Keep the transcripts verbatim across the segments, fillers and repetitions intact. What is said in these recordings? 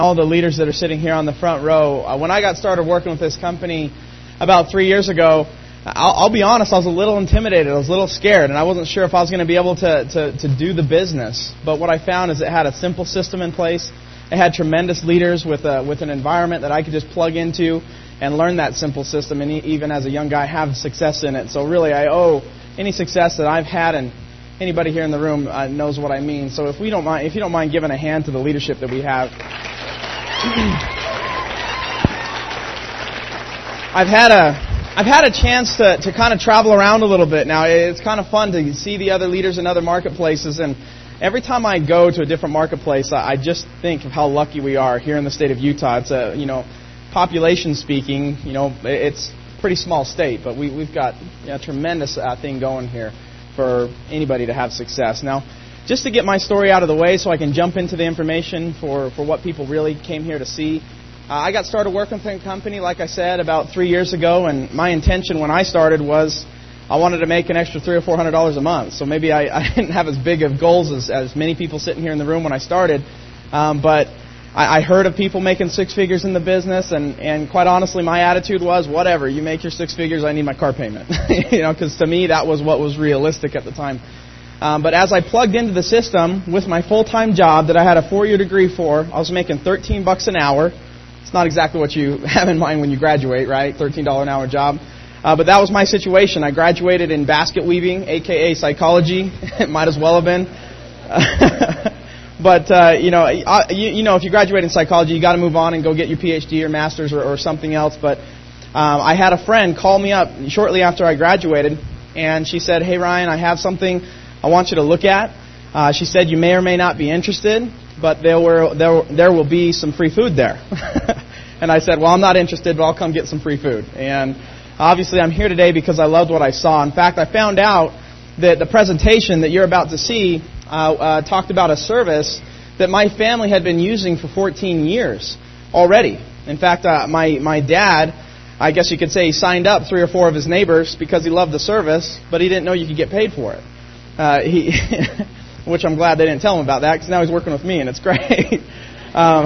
all the leaders that are sitting here on the front row. Uh, when I got started working with this company about three years ago, I'll, I'll be honest, I was a little intimidated. I was a little scared, and I wasn't sure if I was going to be able to, to, to do the business. But what I found is it had a simple system in place. It had tremendous leaders with a, with an environment that I could just plug into and learn that simple system, and even as a young guy, have success in it. So really, I owe any success that I've had, and anybody here in the room uh, knows what I mean. So if we don't mind, if you don't mind giving a hand to the leadership that we have. I've had a I've had a chance to, to kind of travel around a little bit now. It's kind of fun to see the other leaders in other marketplaces, and every time I go to a different marketplace, I just think of how lucky we are here in the state of Utah. It's a, you know, population speaking, you know, it's a pretty small state, but we, we've got a tremendous uh, thing going here for anybody to have success. Now, just to get my story out of the way so I can jump into the information for, for what people really came here to see, uh, I got started working for a company, like I said, about three years ago, and my intention when I started was I wanted to make an extra three or four hundred dollars a month. So maybe I, I didn't have as big of goals as, as many people sitting here in the room when I started, um, but I, I heard of people making six figures in the business, and, and quite honestly, my attitude was, whatever, you make your six figures, I need my car payment. You know, because to me, that was what was realistic at the time. Um, but as I plugged into the system with my full-time job that I had a four-year degree for, I was making thirteen bucks an hour. It's not exactly what you have in mind when you graduate, right? thirteen dollars an hour job. Uh, but that was my situation. I graduated in basket weaving, a k a psychology. It might as well have been. But, uh, you know, I, you, you know, if you graduate in psychology, you got to move on and go get your P H D or master's or, or something else. But um, I had a friend call me up shortly after I graduated, and she said, hey, Ryan, I have something I want you to look at. Uh, she said, you may or may not be interested, but there were there there will be some free food there. And I said, well, I'm not interested, but I'll come get some free food. And obviously, I'm here today because I loved what I saw. In fact, I found out that the presentation that you're about to see uh, uh, talked about a service that my family had been using for fourteen years already. In fact, uh, my my dad, I guess you could say, he signed up three or four of his neighbors because he loved the service, but he didn't know you could get paid for it. Uh, he, which I'm glad they didn't tell him about that, because now he's working with me, and it's great. um,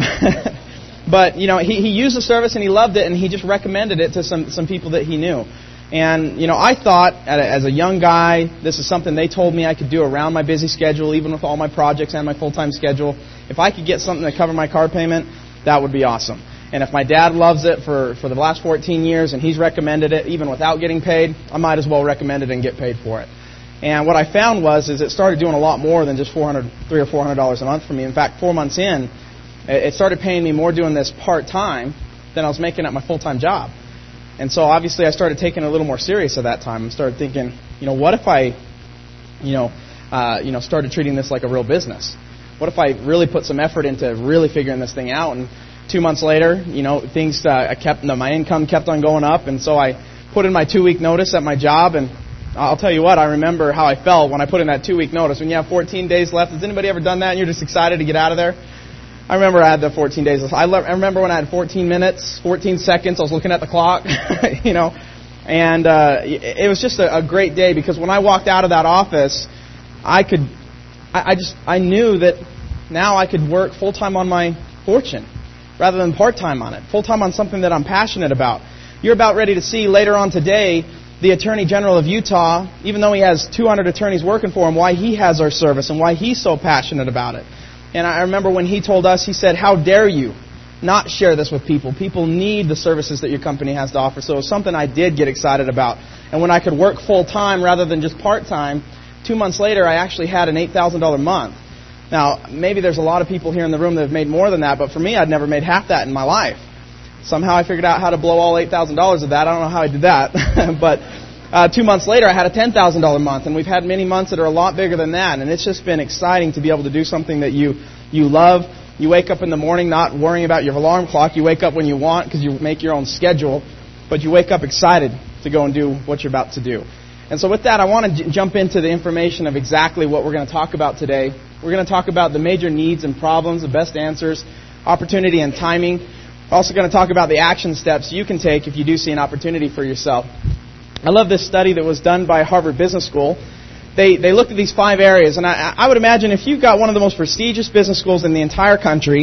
but, you know, he, he used the service, and he loved it, and he just recommended it to some, some people that he knew. And, you know, I thought, as a young guy, this is something they told me I could do around my busy schedule, even with all my projects and my full-time schedule. If I could get something to cover my car payment, that would be awesome. And if my dad loves it for, for the last fourteen years, and he's recommended it even without getting paid, I might as well recommend it and get paid for it. And what I found was is it started doing a lot more than just four hundred, three or four hundred dollars a month for me. In fact, four months in, it started paying me more doing this part time than I was making at my full time job. And so obviously, I started taking it a little more serious at that time and started thinking, you know, what if I, you know, uh, you know, started treating this like a real business? What if I really put some effort into really figuring this thing out? And two months later, you know, things uh, kept, no, my income kept on going up, and so I put in my two week notice at my job. And I'll tell you what, I remember how I felt when I put in that two-week notice. When you have fourteen days left, has anybody ever done that and you're just excited to get out of there? I remember I had the fourteen days left. I, le- I remember when I had fourteen minutes, fourteen seconds, I was looking at the clock, you know. And uh, it was just a, a great day, because when I walked out of that office, I could, I, I just, I knew that now I could work full-time on my fortune rather than part-time on it, full-time on something that I'm passionate about. You're about ready to see later on today the Attorney General of Utah, even though he has two hundred attorneys working for him, why he has our service and why he's so passionate about it. And I remember when he told us, he said, how dare you not share this with people? People need the services that your company has to offer. So it was something I did get excited about. And when I could work full-time rather than just part-time, two months later, I actually had an eight thousand dollars month. Now, maybe there's a lot of people here in the room that have made more than that, but for me, I'd never made half that in my life. Somehow I figured out how to blow all eight thousand dollars of that. I don't know how I did that. But uh, two months later, I had a ten thousand dollars month, and we've had many months that are a lot bigger than that. And it's just been exciting to be able to do something that you, you love. You wake up in the morning not worrying about your alarm clock. You wake up when you want because you make your own schedule. But you wake up excited to go and do what you're about to do. And so with that, I want to j- jump into the information of exactly what we're going to talk about today. We're going to talk about the major needs and problems, the best answers, opportunity and timing. We're also going to talk about the action steps you can take if you do see an opportunity for yourself. I love this study that was done by Harvard Business School. They they looked at these five areas, and I, I would imagine if you've got one of the most prestigious business schools in the entire country,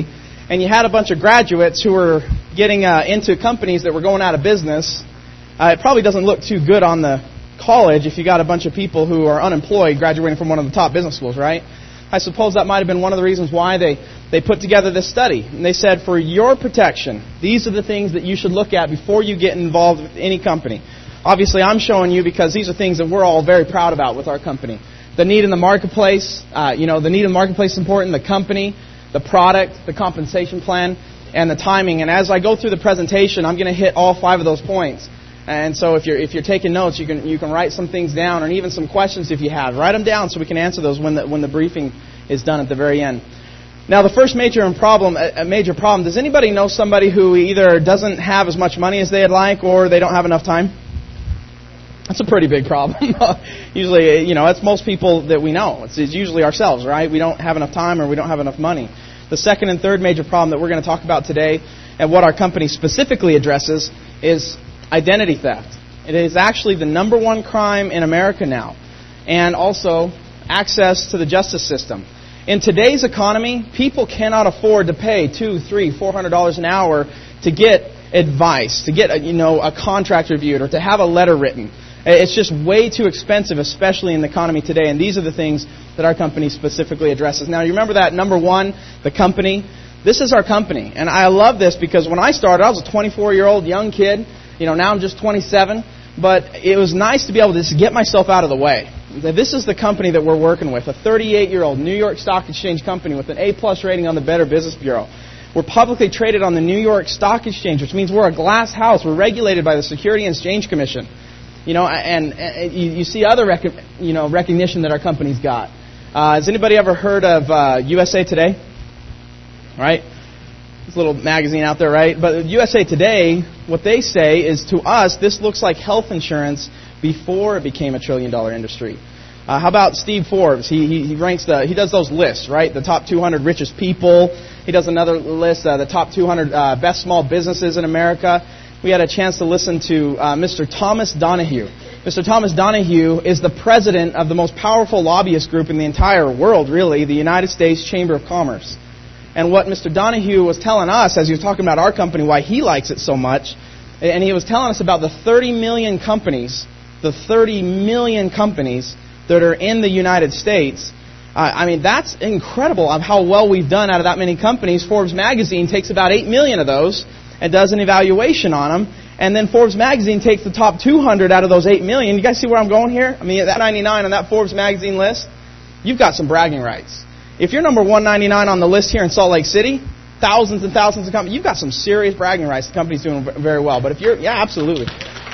and you had a bunch of graduates who were getting uh, into companies that were going out of business, uh, it probably doesn't look too good on the college if you got a bunch of people who are unemployed graduating from one of the top business schools, right? I suppose that might have been one of the reasons why they, they put together this study. And they said, for your protection, these are the things that you should look at before you get involved with any company. Obviously, I'm showing you because these are things that we're all very proud about with our company. The need in the marketplace, uh, you know, the need in the marketplace is important, the company, the product, the compensation plan, and the timing. And as I go through the presentation, I'm going to hit all five of those points. And so if you're if you're taking notes, you can you can write some things down, and even some questions if you have. Write them down so we can answer those when the when the briefing is done at the very end. Now, the first major problem, a major problem. Does anybody know somebody who either doesn't have as much money as they'd like, or they don't have enough time? That's a pretty big problem. Usually, you know, it's most people that we know. It's, it's usually ourselves, right? We don't have enough time, or we don't have enough money. The second and third major problem that we're going to talk about today, and what our company specifically addresses, is identity theft. It is actually the number one crime in America now. And also access to the justice system. In today's economy, people cannot afford to pay two, three, four hundred dollars an hour to get advice, to get a, you know a contract reviewed, or to have a letter written. It's just way too expensive, especially in the economy today. And these are the things that our company specifically addresses. Now, you remember that number one, the company. This is our company, and I love this because when I started, I was a twenty-four-year-old young kid. You know, now I'm just twenty-seven, but it was nice to be able to just get myself out of the way. This is the company that we're working with, a thirty-eight-year-old New York Stock Exchange company with an A-plus rating on the Better Business Bureau. We're publicly traded on the New York Stock Exchange, which means we're a glass house. We're regulated by the Securities and Exchange Commission. You know, and, and you, you see other rec- you know recognition that our company's got. Uh, has anybody ever heard of uh, U S A Today? Right? This little magazine out there, right? But U S A Today, what they say is, to us, this looks like health insurance before it became a trillion-dollar industry. Uh, how about Steve Forbes? He, he he ranks the he does those lists, right? The top two hundred richest people. He does another list, uh, the top two hundred uh, best small businesses in America. We had a chance to listen to uh, Mister Thomas Donahue. Mister Thomas Donahue is the president of the most powerful lobbyist group in the entire world, really, the United States Chamber of Commerce. And what Mister Donahue was telling us, as he was talking about our company, why he likes it so much, and he was telling us about the thirty million companies, the thirty million companies that are in the United States. Uh, I mean, that's incredible of how well we've done out of that many companies. Forbes magazine takes about eight million of those and does an evaluation on them. And then Forbes magazine takes the top two hundred out of those eight million. You guys see where I'm going here? I mean, at that ninety-nine on that Forbes magazine list, you've got some bragging rights. If you're number one ninety-nine on the list here in Salt Lake City, thousands and thousands of companies, you've got some serious bragging rights. The company's doing very well. But if you're, yeah, absolutely.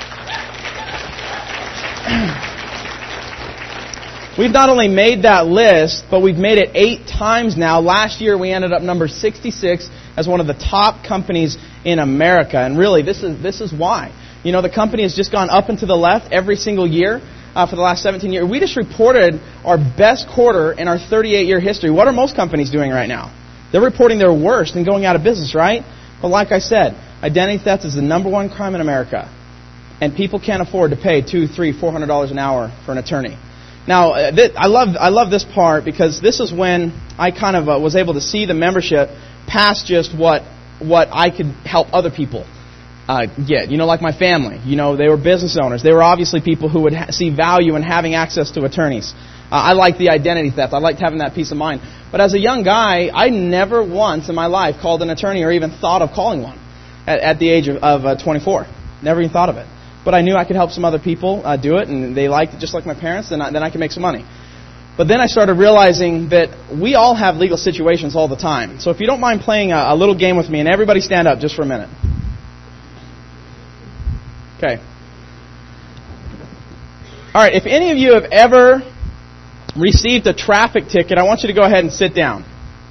We've not only made that list, but we've made it eight times now. Last year, we ended up number sixty-six as one of the top companies in America. And really, this is this is why. You know, the company has just gone up and to the left every single year uh, for the last seventeen years. We just reported our best quarter in our thirty-eight-year history. What are most companies doing right now? They're reporting their worst and going out of business, right? But like I said, identity theft is the number one crime in America. And people can't afford to pay two, three, four hundred dollars an hour for an attorney. Now, uh, th- I love I love this part because this is when I kind of uh, was able to see the membership past just what what I could help other people uh, get. You know, like my family. You know, they were business owners. They were obviously people who would ha- see value in having access to attorneys. Uh, I liked the identity theft. I liked having that peace of mind. But as a young guy, I never once in my life called an attorney or even thought of calling one at, at the age of, of uh, twenty-four. Never even thought of it. But I knew I could help some other people uh, do it, and they liked it just like my parents, then I, then I could make some money. But then I started realizing that we all have legal situations all the time. So if you don't mind playing a, a little game with me, and everybody stand up just for a minute. Okay. All right, if any of you have ever received a traffic ticket, I want you to go ahead and sit down.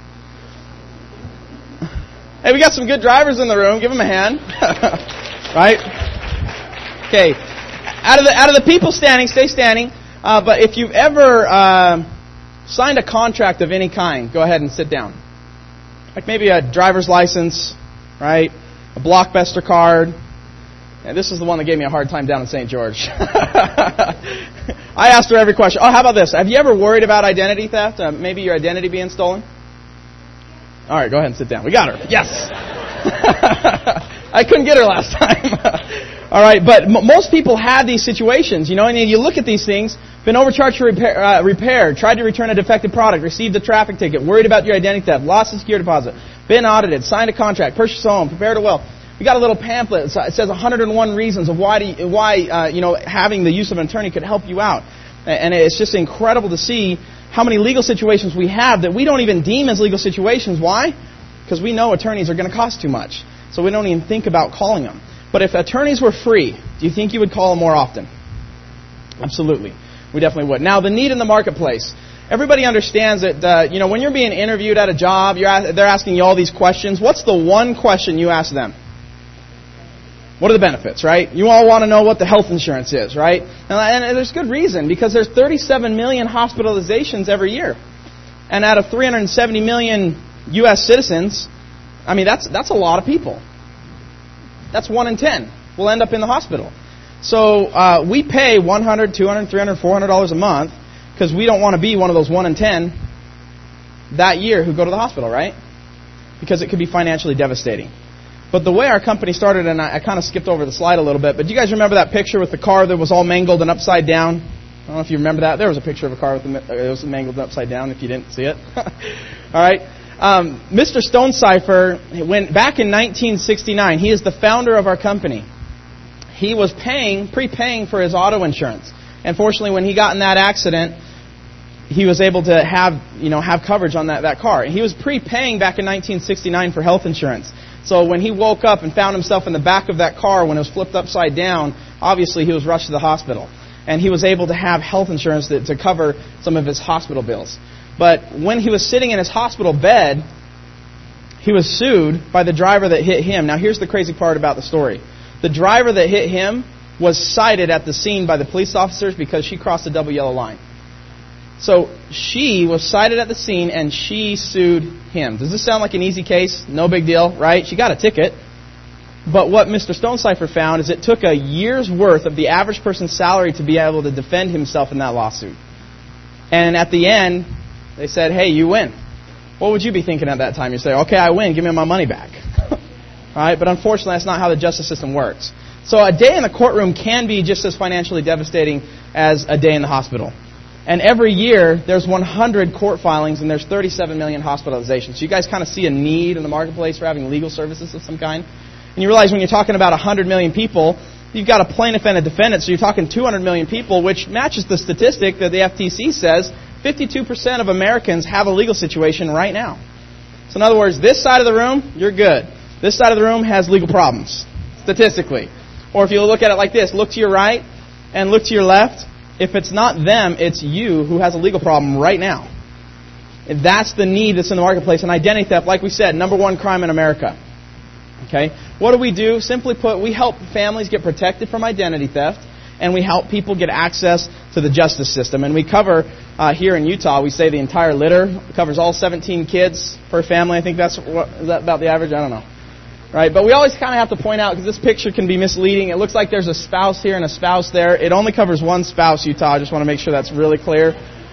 Hey, we got some good drivers in the room. Give them a hand. Right? Okay, out of the out of the people standing, stay standing. Uh, but if you've ever uh, signed a contract of any kind, go ahead and sit down. Like maybe a driver's license, right? A Blockbuster card. And this is the one that gave me a hard time down in Saint George. I asked her every question. Oh, how about this? Have you ever worried about identity theft? Uh, maybe your identity being stolen? All right, go ahead and sit down. We got her. Yes. I couldn't get her last time. All right, but m- most people have these situations, you know, and you look at these things, been overcharged for repair, uh, repair, tried to return a defective product, received a traffic ticket, worried about your identity theft, lost a security deposit, been audited, signed a contract, purchased a home, prepared a will. We got a little pamphlet. It says one hundred one reasons of why, do you, why uh, you know, having the use of an attorney could help you out. And it's just incredible to see how many legal situations we have that we don't even deem as legal situations. Why? Because we know attorneys are going to cost too much. So we don't even think about calling them. But if attorneys were free, do you think you would call them more often? Absolutely. We definitely would. Now, the need in the marketplace. Everybody understands that, uh, you know, when you're being interviewed at a job, you're ask, they're asking you all these questions. What's the one question you ask them? What are the benefits, right? You all want to know what the health insurance is, right? And, and there's good reason, because there's thirty-seven million hospitalizations every year. And out of three hundred seventy million U S citizens, I mean, that's that's a lot of people. That's one in ten will end up in the hospital. So uh, we pay one hundred, two hundred, three hundred, four hundred dollars a month because we don't want to be one of those one in ten that year who go to the hospital, right? Because it could be financially devastating. But the way our company started, and I, I kind of skipped over the slide a little bit, but do you guys remember that picture with the car that was all mangled and upside down? I don't know if you remember that. There was a picture of a car with the, it was mangled and upside down if you didn't see it. All right. Um, Mister Stonecipher, when, back in nineteen sixty-nine, he is the founder of our company. He was paying, prepaying for his auto insurance. And fortunately, when he got in that accident, he was able to have, you know, have coverage on that, that car. And he was prepaying back in nineteen sixty-nine for health insurance. So when he woke up and found himself in the back of that car when it was flipped upside down, obviously he was rushed to the hospital. And he was able to have health insurance to, to cover some of his hospital bills. But when he was sitting in his hospital bed, he was sued by the driver that hit him. Now here's the crazy part about the story. The driver that hit him was cited at the scene by the police officers because she crossed the double yellow line. So she was cited at the scene and she sued him. Does this sound like an easy case? No big deal, right? She got a ticket. But what Mister Stonecipher found is it took a year's worth of the average person's salary to be able to defend himself in that lawsuit. And at the end, they said, hey, you win. What would you be thinking at that time? You say, okay, I win. Give me my money back. All right? But unfortunately, that's not how the justice system works. So a day in the courtroom can be just as financially devastating as a day in the hospital. And every year, there's one hundred court filings and there's thirty-seven million hospitalizations. So you guys kind of see a need in the marketplace for having legal services of some kind. And you realize when you're talking about one hundred million people, you've got a plaintiff and a defendant, so you're talking two hundred million people, which matches the statistic that the F T C says fifty-two percent of Americans have a legal situation right now. So in other words, this side of the room, you're good. This side of the room has legal problems, statistically. Or if you look at it like this, look to your right and look to your left. If it's not them, it's you who has a legal problem right now. And that's the need that's in the marketplace. And identity theft, like we said, number one crime in America. Okay? What do we do? Simply put, we help families get protected from identity theft, and we help people get access to the justice system. And we cover, uh, here in Utah, we say the entire litter. It covers all seventeen kids per family. I think that's what, is that about the average? I don't know. Right? But we always kind of have to point out, because this picture can be misleading. It looks like there's a spouse here and a spouse there. It only covers one spouse, Utah. I just want to make sure that's really clear.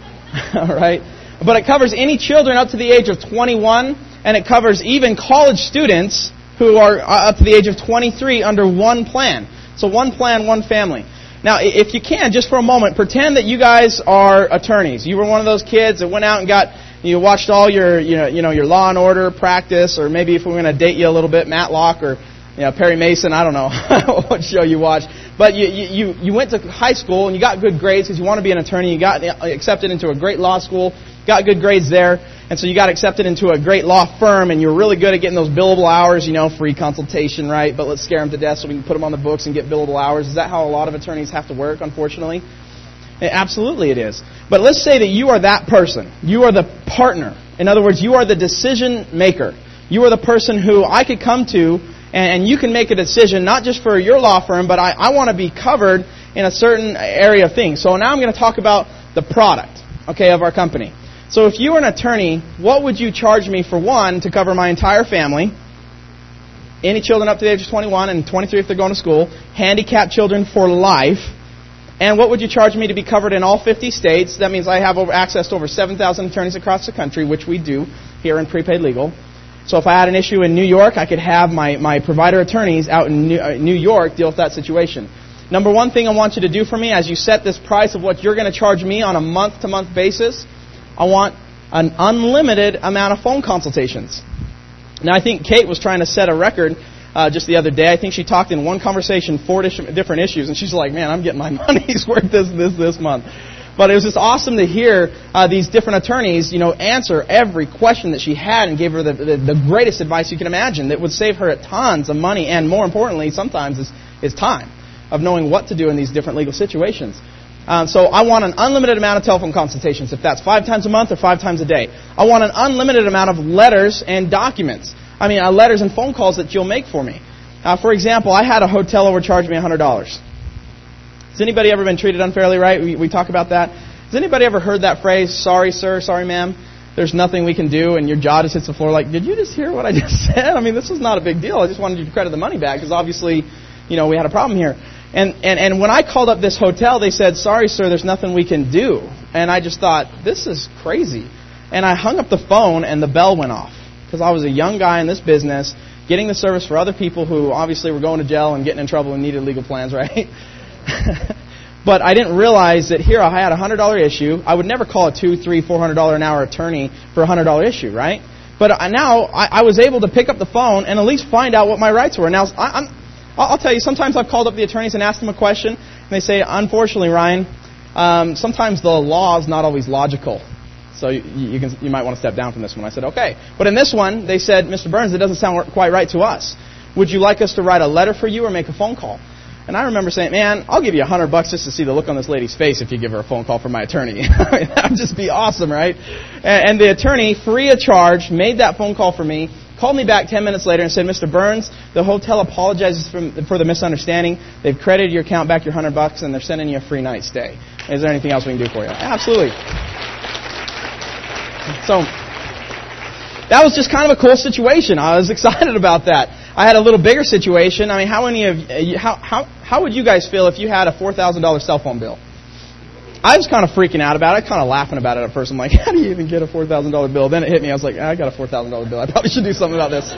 All right? But it covers any children up to the age of twenty-one, and it covers even college students who are up to the age of twenty-three under one plan. So one plan, one family. Now, if you can, just for a moment, pretend that you guys are attorneys. You were one of those kids that went out and got, you watched all your, you know, you know, your Law and Order practice, or maybe if we're going to date you a little bit, Matlock or, you know, Perry Mason. I don't know what show you watched, but you you you went to high school and you got good grades because you want to be an attorney. You got accepted into a great law school, got good grades there, and so you got accepted into a great law firm, and you were really good at getting those billable hours. You know, free consultation, right? But let's scare them to death so we can put them on the books and get billable hours. Is that how a lot of attorneys have to work? Unfortunately. Absolutely it is. But let's say that you are that person. You are the partner. In other words, you are the decision maker. You are the person who I could come to and you can make a decision, not just for your law firm, but I, I want to be covered in a certain area of things. So now I'm going to talk about the product, okay, of our company. So if you were an attorney, what would you charge me for one, to cover my entire family, any children up to the age of twenty-one and twenty-three if they're going to school, handicapped children for life, and what would you charge me to be covered in all fifty states? That means I have over access to over seven thousand attorneys across the country, which we do here in Prepaid Legal. So if I had an issue in New York, I could have my, my provider attorneys out in New, uh, New York deal with that situation. Number one thing I want you to do for me as you set this price of what you're going to charge me on a month-to-month basis, I want an unlimited amount of phone consultations. Now, I think Kate was trying to set a record uh, just the other day. I think she talked in one conversation four different issues, and she's like, man, I'm getting my money's worth this, this, this month. But it was just awesome to hear uh, these different attorneys, you know, answer every question that she had and gave her the, the, the greatest advice you can imagine that would save her tons of money and, more importantly, sometimes is, is time of knowing what to do in these different legal situations. Um, so I want an unlimited amount of telephone consultations, if that's five times a month or five times a day. I want an unlimited amount of letters and documents. I mean, uh, letters and phone calls that you'll make for me. Uh, for example, I had a hotel overcharge me one hundred dollars. Has anybody ever been treated unfairly, right? We, we talk about that. Has anybody ever heard that phrase, sorry, sir, sorry, ma'am, there's nothing we can do, and your jaw just hits the floor like, did you just hear what I just said? I mean, this was not a big deal. I just wanted you to credit the money back because obviously, you know, we had a problem here. And, and, and when I called up this hotel, they said, sorry, sir, there's nothing we can do. And I just thought, this is crazy. And I hung up the phone, and the bell went off because I was a young guy in this business getting the service for other people who obviously were going to jail and getting in trouble and needed legal plans, right? But I didn't realize that here I had a one hundred dollars issue. I would never call a two, three, four hundred dollars an hour attorney for a one hundred dollars issue, right? But now I, I was able to pick up the phone and at least find out what my rights were. Now I, I'm, I'll tell you, sometimes I've called up the attorneys and asked them a question, and they say, unfortunately, Ryan, um, sometimes the law is not always logical. So you, you, can, you might want to step down from this one. I said, okay. But in this one, they said, Mister Burns, it doesn't sound quite right to us. Would you like us to write a letter for you or make a phone call? And I remember saying, man, I'll give you a hundred bucks just to see the look on this lady's face if you give her a phone call from my attorney. That would just be awesome, right? And, and the attorney, free of charge, made that phone call for me, called me back ten minutes later and said, Mister Burns, the hotel apologizes for, for the misunderstanding. They've credited your account back your hundred bucks, and they're sending you a free night stay. Is there anything else we can do for you? Absolutely. So that was just kind of a cool situation. I was excited about that. I had a little bigger situation. I mean, how many of you, how how how would you guys feel if you had a four thousand dollars cell phone bill? I was kind of freaking out about it, kind of laughing about it at first. I'm like, how do you even get a four thousand dollars bill? Then it hit me. I was like, I got a four thousand dollars bill. I probably should do something about this.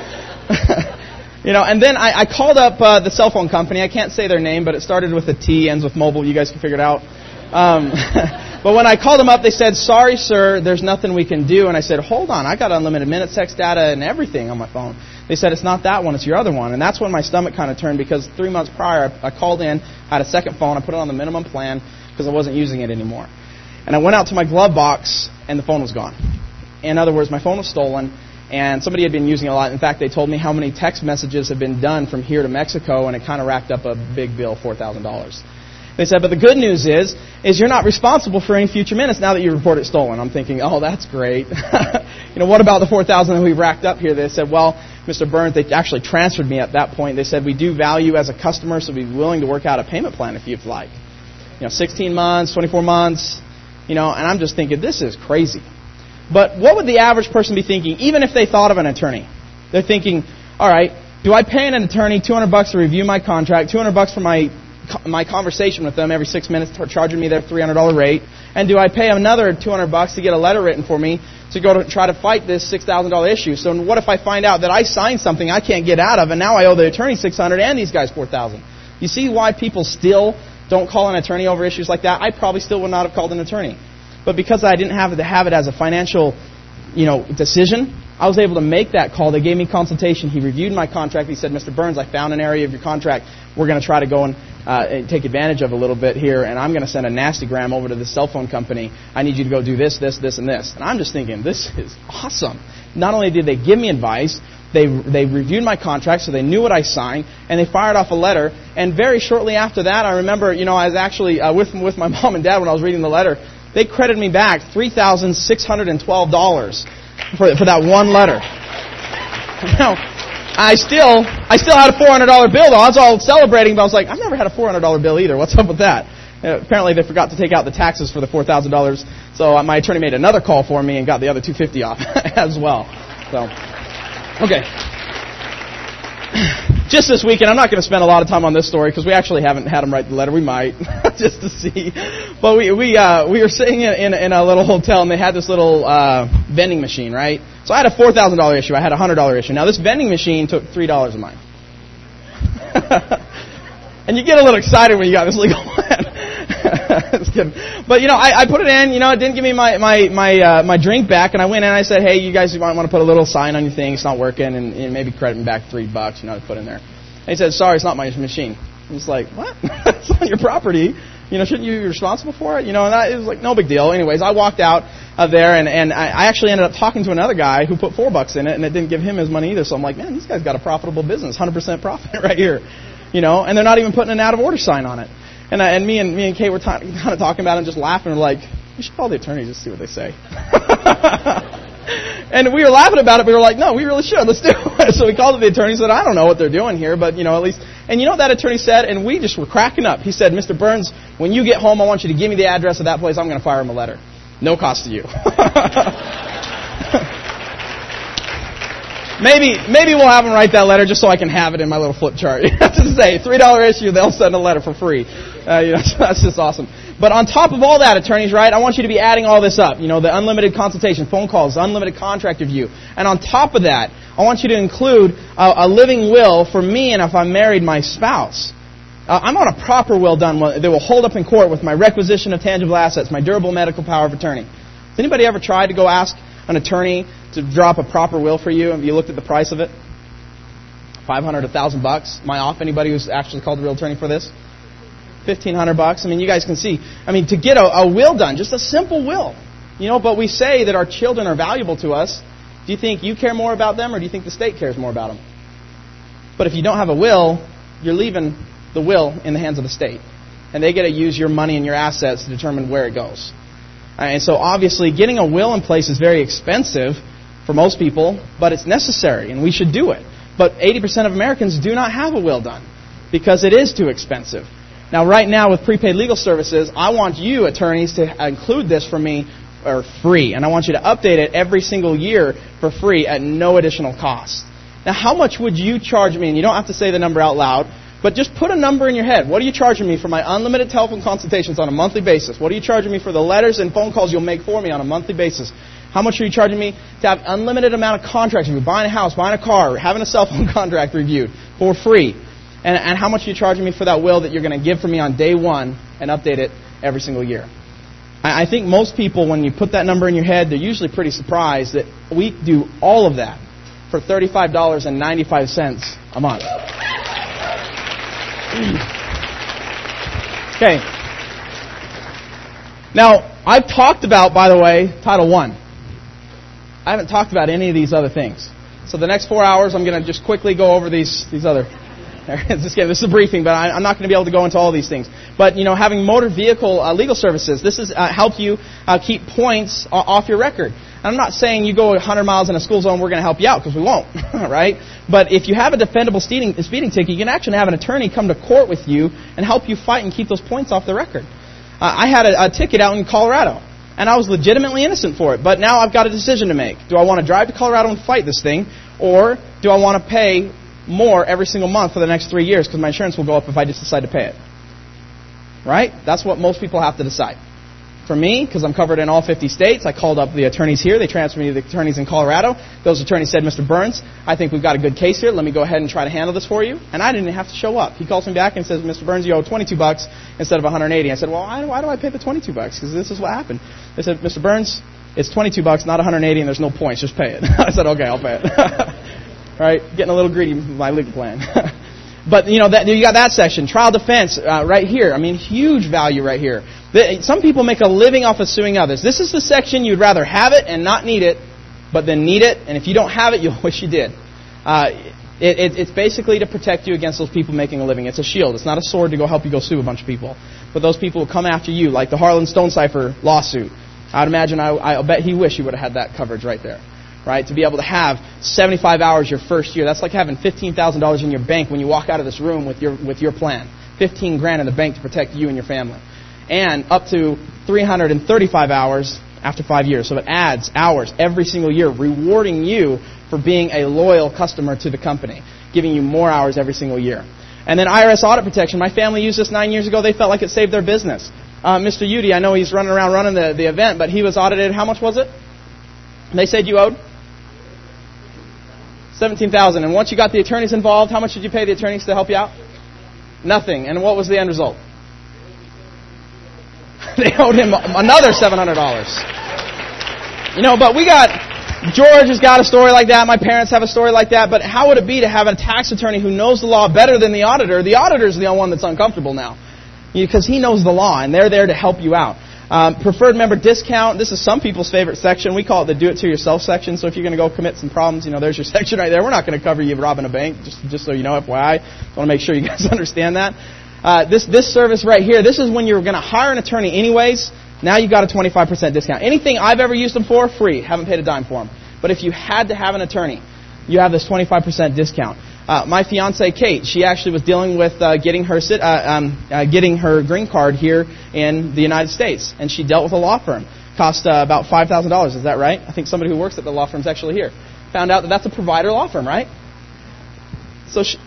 You know, and then I, I called up uh, the cell phone company. I can't say their name, but it started with a T, ends with mobile. You guys can figure it out. Um, but when I called them up, they said, sorry, sir, there's nothing we can do. And I said, hold on, I got unlimited minutes, text data, and everything on my phone. They said, it's not that one, it's your other one. And that's when my stomach kind of turned because three months prior, I called in, had a second phone, I put it on the minimum plan because I wasn't using it anymore. And I went out to my glove box, and the phone was gone. In other words, my phone was stolen, and somebody had been using it a lot. In fact, they told me how many text messages had been done from here to Mexico, and it kind of racked up a big bill, four thousand dollars. They said, but the good news is, is you're not responsible for any future minutes now that you report it stolen. I'm thinking, oh, that's great. You know, what about the four thousand that we've racked up here? They said, well, Mister Burns, they actually transferred me at that point. They said, we do value as a customer, so we'd be willing to work out a payment plan if you'd like. You know, sixteen months, twenty-four months, you know, and I'm just thinking, this is crazy. But what would the average person be thinking, even if they thought of an attorney? They're thinking, all right, do I pay an attorney two hundred bucks to review my contract, two hundred bucks for my my conversation with them every six minutes, charging me their three hundred dollars rate, and do I pay another two hundred bucks to get a letter written for me to go to try to fight this six thousand dollars issue? So what if I find out that I signed something I can't get out of, and now I owe the attorney six hundred dollars and these guys four thousand dollars? You see why people still don't call an attorney over issues like that? I probably still would not have called an attorney. But because I didn't have to have it as a financial, you know, decision, I was able to make that call. They gave me consultation. He reviewed my contract. He said, Mister Burns, I found an area of your contract we're going to try to go and uh, take advantage of a little bit here, and I'm going to send a nastygram over to the cell phone company. I need you to go do this, this, this, and this. And I'm just thinking, this is awesome. Not only did they give me advice, they they reviewed my contract, so they knew what I signed, and they fired off a letter. And very shortly after that, I remember, you know, I was actually uh, with with my mom and dad when I was reading the letter. They credited me back three thousand six hundred twelve dollars for for that one letter. Now, I still I still had a four hundred dollars bill, though. I was all celebrating, but I was like, I've never had a four hundred dollars bill either. What's up with that? Uh, apparently, they forgot to take out the taxes for the four thousand dollars, so uh, my attorney made another call for me and got the other two hundred fifty dollars off as well. So, okay. just this weekend, I'm not going to spend a lot of time on this story because we actually haven't had him write the letter. We might, just to see. But we we uh, we were sitting in, in in a little hotel, and they had this little uh, vending machine, right? So I had a four thousand dollar issue. I had a hundred dollar issue. Now this vending machine took three dollars of mine. And you get a little excited when you got this legal plan. Just kidding. But, you know, I, I put it in. You know, it didn't give me my my my, uh, my drink back. And I went in and I said, hey, you guys might want to put a little sign on your thing. It's not working. And, and maybe credit me back three bucks, you know, to put in there. And he said, sorry, it's not my machine. I was like, what? It's on your property. You know, shouldn't you be responsible for it? You know, and that, it was like, no big deal. Anyways, I walked out of there, and, and I, I actually ended up talking to another guy who put four bucks in it, and it didn't give him his money either. So I'm like, man, this guy's got a profitable business, one hundred percent profit right here. You know, and they're not even putting an out of order sign on it. And I, and me and me and Kate were ta- kind of talking about it and just laughing. We're like, we should call the attorney just to see what they say. And we were laughing about it, but we were like, no, we really should. Let's do it. So we called the attorney and said, I don't know what they're doing here, but, you know, at least. And you know what that attorney said? And we just were cracking up. He said, Mister Burns, when you get home, I want you to give me the address of that place. I'm going to fire him a letter. No cost to you. Maybe maybe we'll have them write that letter just so I can have it in my little flip chart. To say, three dollar issue, they'll send a letter for free. Uh, you know, so that's just awesome. But on top of all that, attorneys, right, I want you to be adding all this up. You know, the unlimited consultation, phone calls, unlimited contract review. And on top of that, I want you to include a, a living will for me and if I'm married, my spouse. Uh, I want a proper will done that will hold up in court with my requisition of tangible assets, my durable medical power of attorney. Has anybody ever tried to go ask an attorney to drop a proper will for you? Have you looked at the price of it? Five hundred, a thousand bucks. Am I off anybody who's actually called a real attorney for this? Fifteen hundred bucks. I mean, you guys can see. I mean, to get a, a will done, just a simple will, you know. But we say that our children are valuable to us. Do you think you care more about them, or do you think the state cares more about them? But if you don't have a will, you're leaving the will in the hands of the state, and they get to use your money and your assets to determine where it goes. And so obviously getting a will in place is very expensive for most people, but it's necessary, and we should do it. But eighty percent of Americans do not have a will done because it is too expensive. Now, right now with prepaid legal services, I want you, attorneys, to include this for me for free. And I want you to update it every single year for free at no additional cost. Now, how much would you charge me? And you don't have to say the number out loud, but just put a number in your head. What are you charging me for my unlimited telephone consultations on a monthly basis? What are you charging me for the letters and phone calls you'll make for me on a monthly basis? How much are you charging me to have unlimited amount of contracts review, buying a house, buying a car, having a cell phone contract reviewed for free? And, and how much are you charging me for that will that you're going to give for me on day one and update it every single year? I, I think most people, when you put that number in your head, they're usually pretty surprised that we do all of that for thirty-five dollars and ninety-five cents a month. Okay. Now, I've talked about, by the way, Title one. I haven't talked about any of these other things. So the next four hours, I'm going to just quickly go over these these other. This is a briefing, but I'm not going to be able to go into all these things. But, you know, having motor vehicle uh, legal services, this is uh, help you uh, keep points off your record. And I'm not saying you go one hundred miles in a school zone, we're going to help you out, because we won't, right? But if you have a defendable speeding, speeding ticket, you can actually have an attorney come to court with you and help you fight and keep those points off the record. Uh, I had a, a ticket out in Colorado, and I was legitimately innocent for it. But now I've got a decision to make. Do I want to drive to Colorado and fight this thing, or do I want to pay more every single month for the next three years because my insurance will go up if I just decide to pay it? Right? That's what most people have to decide. For me, because I'm covered in all fifty states, I called up the attorneys here. They transferred me to the attorneys in Colorado. Those attorneys said, Mister Burns, I think we've got a good case here. Let me go ahead and try to handle this for you. And I didn't have to show up. He calls me back and says, Mister Burns, you owe twenty-two bucks instead of one hundred eighty. I said, well, why, why do I pay the twenty-two bucks? Because this is what happened. They said, Mister Burns, it's twenty-two bucks, not one hundred eighty, and there's no points. Just pay it. I said, okay, I'll pay it. Right? Getting a little greedy with my legal plan. But, you know, that, you got that section. Trial defense uh, right here. I mean, huge value right here. The, some people make a living off of suing others. This is the section you'd rather have it and not need it, but then need it. And if you don't have it, you'll wish you did. Uh, it, it, it's basically to protect you against those people making a living. It's a shield. It's not a sword to go help you go sue a bunch of people. But those people will come after you, like the Harlan Stonecipher lawsuit. I'd imagine, I, I bet he wished he would have had that coverage right there. Right, to be able to have seventy-five hours your first year. That's like having fifteen thousand dollars in your bank when you walk out of this room with your with your plan. fifteen grand in the bank to protect you and your family. And up to three hundred thirty-five hours after five years. So it adds hours every single year, rewarding you for being a loyal customer to the company. giving you more hours every single year. And then I R S audit protection. My family used this nine years ago. They felt like it saved their business. Uh, Mister Udy, I know he's running around running the, the event, but he was audited. How much was it? They said you owed? seventeen thousand dollars. And once you got the attorneys involved, how much did you pay the attorneys to help you out? Nothing. And what was the end result? They owed him another seven hundred dollars. You know, but we got, George has got a story like that. My parents have a story like that. But how would it be to have a tax attorney who knows the law better than the auditor? The auditor is the only one that's uncomfortable now, because he knows the law, and they're there to help you out. Um, preferred member discount. This is some people's favorite section. We call it the do-it-to-yourself section. So if you're going to go commit some problems, you know, there's your section right there. We're not going to cover you robbing a bank, just just so you know, F Y I. I want to make sure you guys understand that. Uh, this this service right here, this is when you're going to hire an attorney anyways. Now you've got a twenty-five percent discount. Anything I've ever used them for, free. Haven't paid a dime for them. But if you had to have an attorney, you have this twenty-five percent discount. Uh, my fiancée, Kate, she actually was dealing with uh, getting her uh, um, uh, getting her green card here in the United States, and she dealt with a law firm. Cost uh, about five thousand dollars. Is that right? I think somebody who works at the law firm is actually here. Found out that that's a provider law firm, right? So she,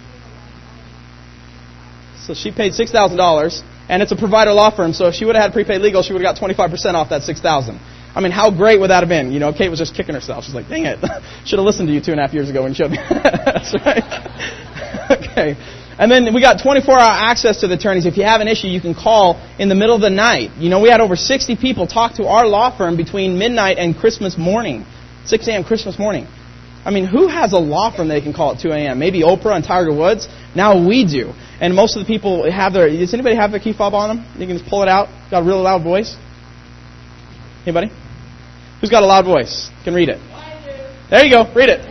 so she paid six thousand dollars, and it's a provider law firm. So if she would have had prepaid legal, she would have got twenty-five percent off that six thousand dollars. I mean, how great would that have been? You know, Kate was just kicking herself. She's like, dang it. Should have listened to you two and a half years ago when you showed me. That's right. Okay. And then we got twenty-four hour access to the attorneys. If you have an issue, you can call in the middle of the night. You know, we had over sixty people talk to our law firm between midnight and Christmas morning. six a.m. Christmas morning. I mean, who has a law firm they can call at two a.m.? Maybe Oprah and Tiger Woods? Now we do. And most of the people have their... Does anybody have their key fob on them? You can just pull it out. Got a real loud voice? Anybody? Who's got a loud voice? Can read it. There you go. Read it.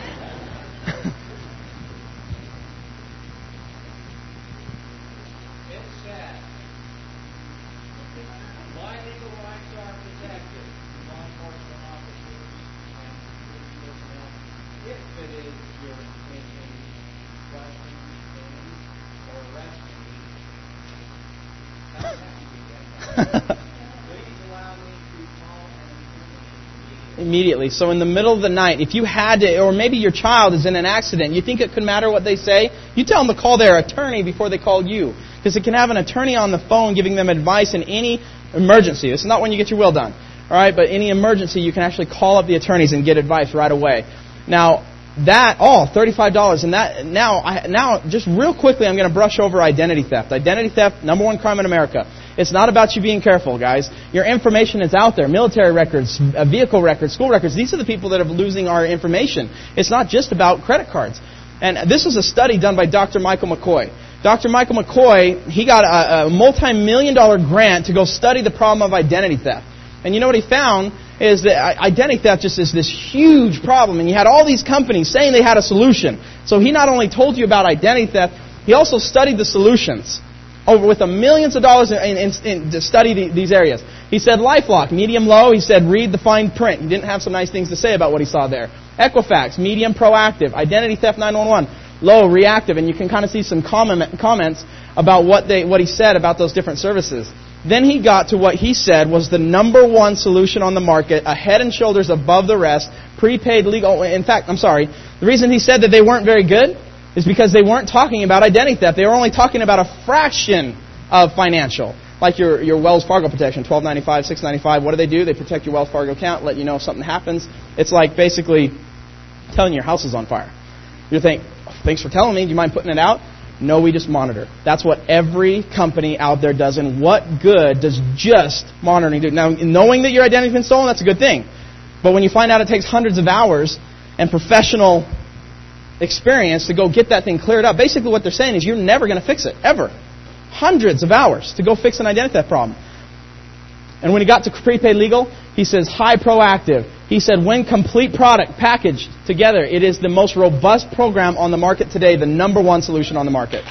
Immediately. So in the middle of the night, if you had to, or maybe your child is in an accident, you think it could matter what they say? You tell them to call their attorney before they call you. Because it can have an attorney on the phone giving them advice in any emergency. This is not when you get your will done. All right, but any emergency, you can actually call up the attorneys and get advice right away. Now, that, all oh, thirty-five dollars. And that, now, I, now, just real quickly, I'm going to brush over identity theft. Identity theft, number one crime in America. It's not about you being careful, guys. Your information is out there. Military records, vehicle records, school records. These are the people that are losing our information. It's not just about credit cards. And this is a study done by Doctor Michael McCoy. Doctor Michael McCoy, he got a, a multi-million dollar grant to go study the problem of identity theft. And you know what he found is that identity theft just is this huge problem. And you had all these companies saying they had a solution. So he not only told you about identity theft, he also studied the solutions. Over with a millions of dollars in, in, in, to study the, these areas. He said LifeLock, medium low. He said read the fine print. He didn't have some nice things to say about what he saw there. Equifax, medium proactive. Identity theft nine one one, low reactive. And you can kind of see some comment, comments about what they what he said about those different services. Then he got to what he said was the number one solution on the market, a head and shoulders above the rest, prepaid legal. In fact, I'm sorry. The reason he said that they weren't very good is because they weren't talking about identity theft. They were only talking about a fraction of financial. Like your, your Wells Fargo protection, twelve ninety-five, six ninety-five. What do they do? They protect your Wells Fargo account, let you know if something happens. It's like basically telling your house is on fire. You think, oh, thanks for telling me. Do you mind putting it out? No, we just monitor. That's what every company out there does. And what good does just monitoring do? Now, knowing that your identity's been stolen, that's a good thing. But when you find out it takes hundreds of hours and professional experience to go get that thing cleared up, basically what they're saying is you're never going to fix it, ever. Hundreds of hours to go fix an identity theft problem. And when he got to prepaid legal, he says high proactive. He said when complete product packaged together, it is the most robust program on the market today, the number one solution on the market.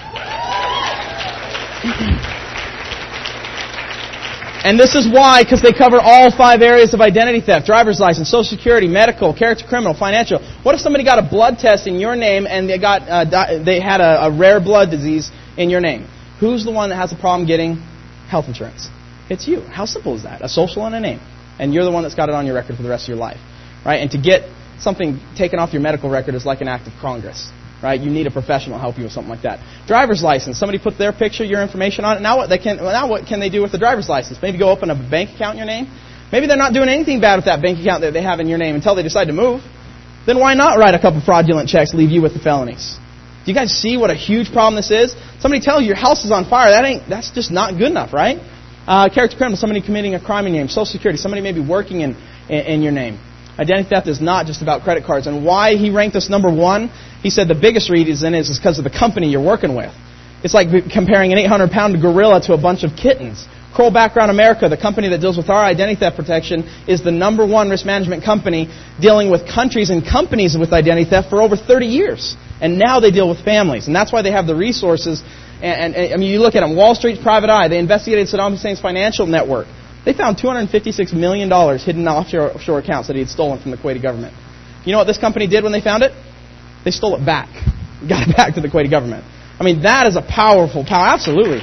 And this is why, because they cover all five areas of identity theft: driver's license, social security, medical, character criminal, financial. What if somebody got a blood test in your name and they got uh, di- they had a, a rare blood disease in your name? Who's the one that has a problem getting health insurance? It's you. How simple is that? A social and a name. And you're the one that's got it on your record for the rest of your life. Right? And to get something taken off your medical record is like an act of Congress. right? You need a professional to help you with something like that. Driver's license. Somebody put their picture, your information on it. Now what they can well, now what can they do with the driver's license? Maybe go open a bank account in your name. Maybe they're not doing anything bad with that bank account that they have in your name until they decide to move. Then why not write a couple fraudulent checks, leave you with the felonies? Do you guys see what a huge problem this is? Somebody tells you your house is on fire. That ain't. That's just not good enough, right? Uh, character criminal. Somebody committing a crime in your name. Social Security. Somebody may be working in, in in your name. Identity theft is not just about credit cards. And why he ranked us number one? He said the biggest reason is because of the company you're working with. It's like comparing an eight hundred pound gorilla to a bunch of kittens. Kroll Background America, the company that deals with our identity theft protection, is the number one risk management company dealing with countries and companies with identity theft for over thirty years. And now they deal with families. And that's why they have the resources. And, and, and I mean, you look at them. Wall Street's private eye. They investigated Saddam Hussein's financial network. They found two hundred fifty-six million dollars hidden in offshore, offshore accounts that he had stolen from the Kuwaiti government. You know what this company did when they found it? They stole it back. Got it back to the Kuwaiti government. I mean, that is a powerful power. Absolutely.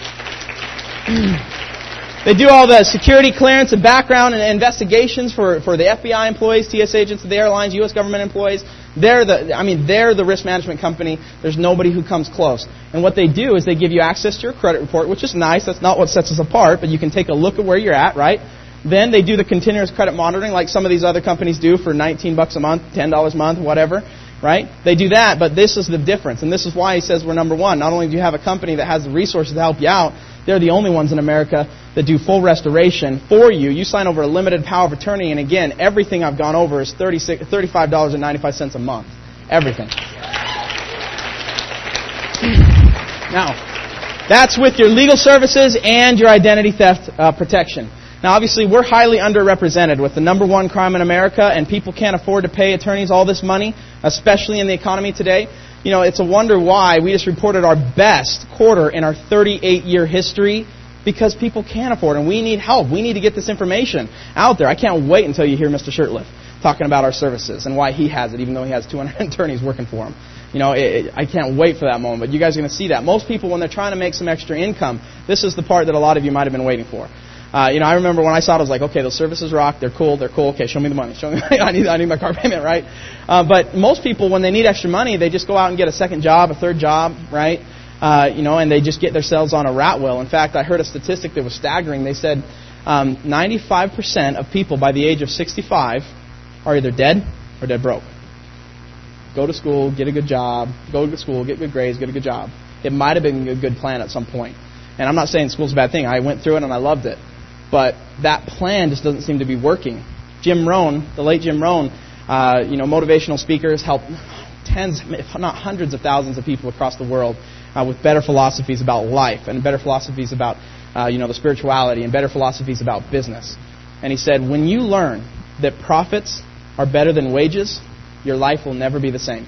They do all the security clearance and background and investigations for, for the F B I employees, T S agents, the airlines, U S government employees. They're the, I mean, they're the risk management company. There's nobody who comes close. And what they do is they give you access to your credit report, which is nice. That's not what sets us apart, but you can take a look at where you're at, right? Then they do the continuous credit monitoring like some of these other companies do for nineteen bucks a month, ten dollars a month, whatever. Right? They do that, but this is the difference. And this is why he says we're number one. Not only do you have a company that has the resources to help you out, they're the only ones in America that do full restoration for you. You sign over a limited power of attorney, and again, everything I've gone over is thirty-five dollars and ninety-five cents a month. Everything. Now, that's with your legal services and your identity theft uh, protection. Now, obviously, we're highly underrepresented with the number one crime in America, and people can't afford to pay attorneys all this money, especially in the economy today. You know, it's a wonder why we just reported our best quarter in our thirty-eight year history because people can't afford it, and we need help. We need to get this information out there. I can't wait until you hear Mister Shirtliff talking about our services and why he has it, even though he has two hundred attorneys working for him. You know, it, it, I can't wait for that moment, but you guys are going to see that. Most people, when they're trying to make some extra income, this is the part that a lot of you might have been waiting for. Uh, you know, I remember when I saw it, I was like, okay, those services rock. They're cool. They're cool. Okay, show me the money. Show me. I need. I need my car payment, right? Uh, but most people, when they need extra money, they just go out and get a second job, a third job, right? Uh, you know, and they just get themselves on a rat wheel. In fact, I heard a statistic that was staggering. They said um, ninety-five percent of people by the age of sixty-five are either dead or dead broke. Go to school, get a good job. Go to school, get good grades, get a good job. It might have been a good plan at some point. And I'm not saying school's a bad thing. I went through it and I loved it. But that plan just doesn't seem to be working. Jim Rohn, the late Jim Rohn, uh, you know, motivational speakers help tens, if not hundreds of thousands of people across the world uh, with better philosophies about life and better philosophies about, uh, you know, the spirituality and better philosophies about business. And he said, when you learn that profits are better than wages, your life will never be the same.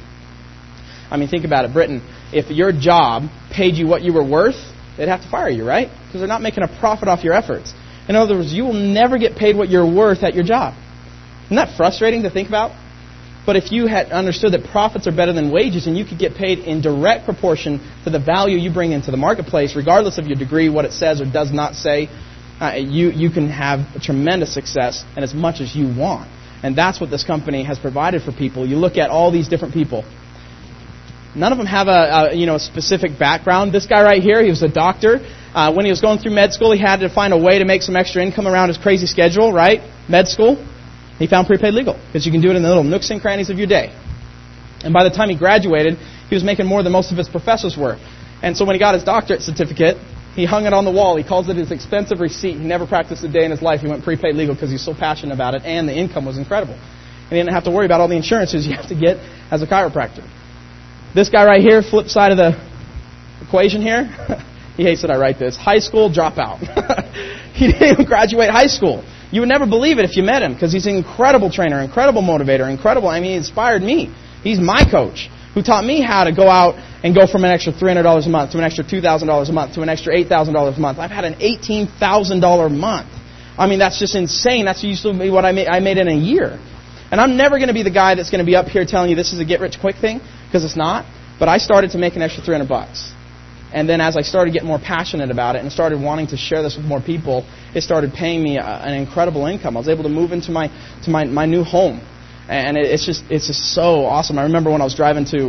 I mean, think about it, Britain. If your job paid you what you were worth, they'd have to fire you, right? Because they're not making a profit off your efforts. In other words, you will never get paid what you're worth at your job. Isn't that frustrating to think about? But if you had understood that profits are better than wages and you could get paid in direct proportion to the value you bring into the marketplace, regardless of your degree, what it says or does not say, uh, you, you can have a tremendous success and as much as you want. And that's what this company has provided for people. You look at all these different people. None of them have a, a you know a specific background. This guy right here, he was a doctor. Uh, when he was going through med school, he had to find a way to make some extra income around his crazy schedule, right? Med school. He found prepaid legal because you can do it in the little nooks and crannies of your day. And by the time he graduated, he was making more than most of his professors were. And so when he got his doctorate certificate, he hung it on the wall. He calls it his expensive receipt. He never practiced a day in his life. He went prepaid legal because he's so passionate about it, and the income was incredible. And he didn't have to worry about all the insurances you have to get as a chiropractor. This guy right here, flip side of the equation here, he hates that I write this, high school dropout. He didn't even graduate high school. You would never believe it if you met him because he's an incredible trainer, incredible motivator, incredible. I mean, he inspired me. He's my coach who taught me how to go out and go from an extra three hundred dollars a month to an extra two thousand dollars a month to an extra eight thousand dollars a month. I've had an eighteen thousand dollars a month. I mean, that's just insane. That's used to be what I made, I made in a year. And I'm never going to be the guy that's going to be up here telling you this is a get-rich-quick thing because it's not. But I started to make an extra three hundred bucks. And then as I started getting more passionate about it and started wanting to share this with more people, it started paying me a, an incredible income. I was able to move into my to my, my new home. And it, it's just it's just so awesome. I remember when I was driving to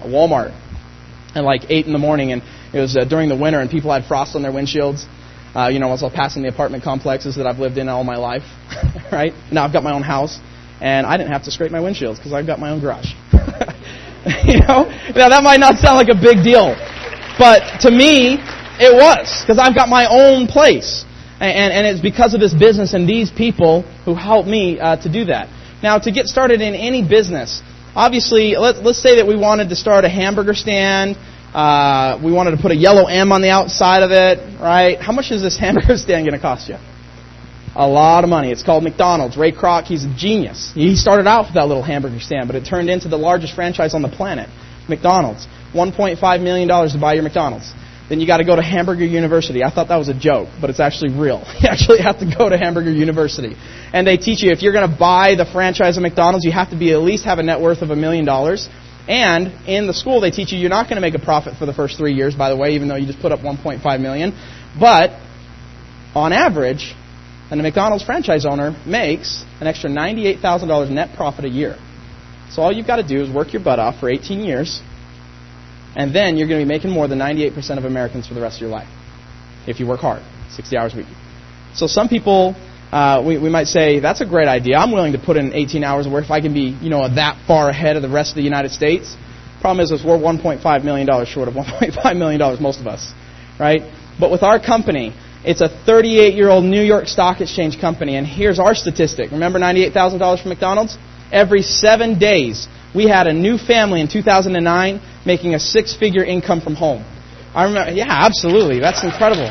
Walmart at like eight in the morning, and it was uh, during the winter, and people had frost on their windshields. Uh, you know, I was passing the apartment complexes that I've lived in all my life, right? Now I've got my own house, and I didn't have to scrape my windshields because I've got my own garage. You know, now that might not sound like a big deal, but to me, it was, because I've got my own place. And, and it's because of this business and these people who helped me uh, to do that. Now, to get started in any business, obviously, let, let's say that we wanted to start a hamburger stand. Uh, we wanted to put a yellow M on the outside of it, right? How much is this hamburger stand going to cost you? A lot of money. It's called McDonald's. Ray Kroc, he's a genius. He started out with that little hamburger stand, but it turned into the largest franchise on the planet, McDonald's. one point five million dollars to buy your McDonald's. Then you got to go to Hamburger University. I thought that was a joke, but it's actually real. You actually have to go to Hamburger University. And they teach you, if you're going to buy the franchise of McDonald's, you have to be at least have a net worth of a million dollars. And in the school, they teach you you're not going to make a profit for the first three years, by the way, even though you just put up one point five million dollars. But on average, and a McDonald's franchise owner makes an extra ninety-eight thousand dollars net profit a year. So all you've got to do is work your butt off for eighteen years, and then you're going to be making more than ninety-eight percent of Americans for the rest of your life if you work hard, sixty hours a week. So some people, uh, we, we might say, that's a great idea. I'm willing to put in eighteen hours of work if I can be, you know, that far ahead of the rest of the United States. Problem is, is we're one point five million dollars short of one point five million dollars, most of us, right? But with our company, it's a thirty-eight-year-old New York Stock Exchange company, and here's our statistic. Remember ninety-eight thousand dollars from McDonald's? Every seven days, we had a new family in two thousand nine making a six-figure income from home. I remember, yeah, absolutely. That's incredible.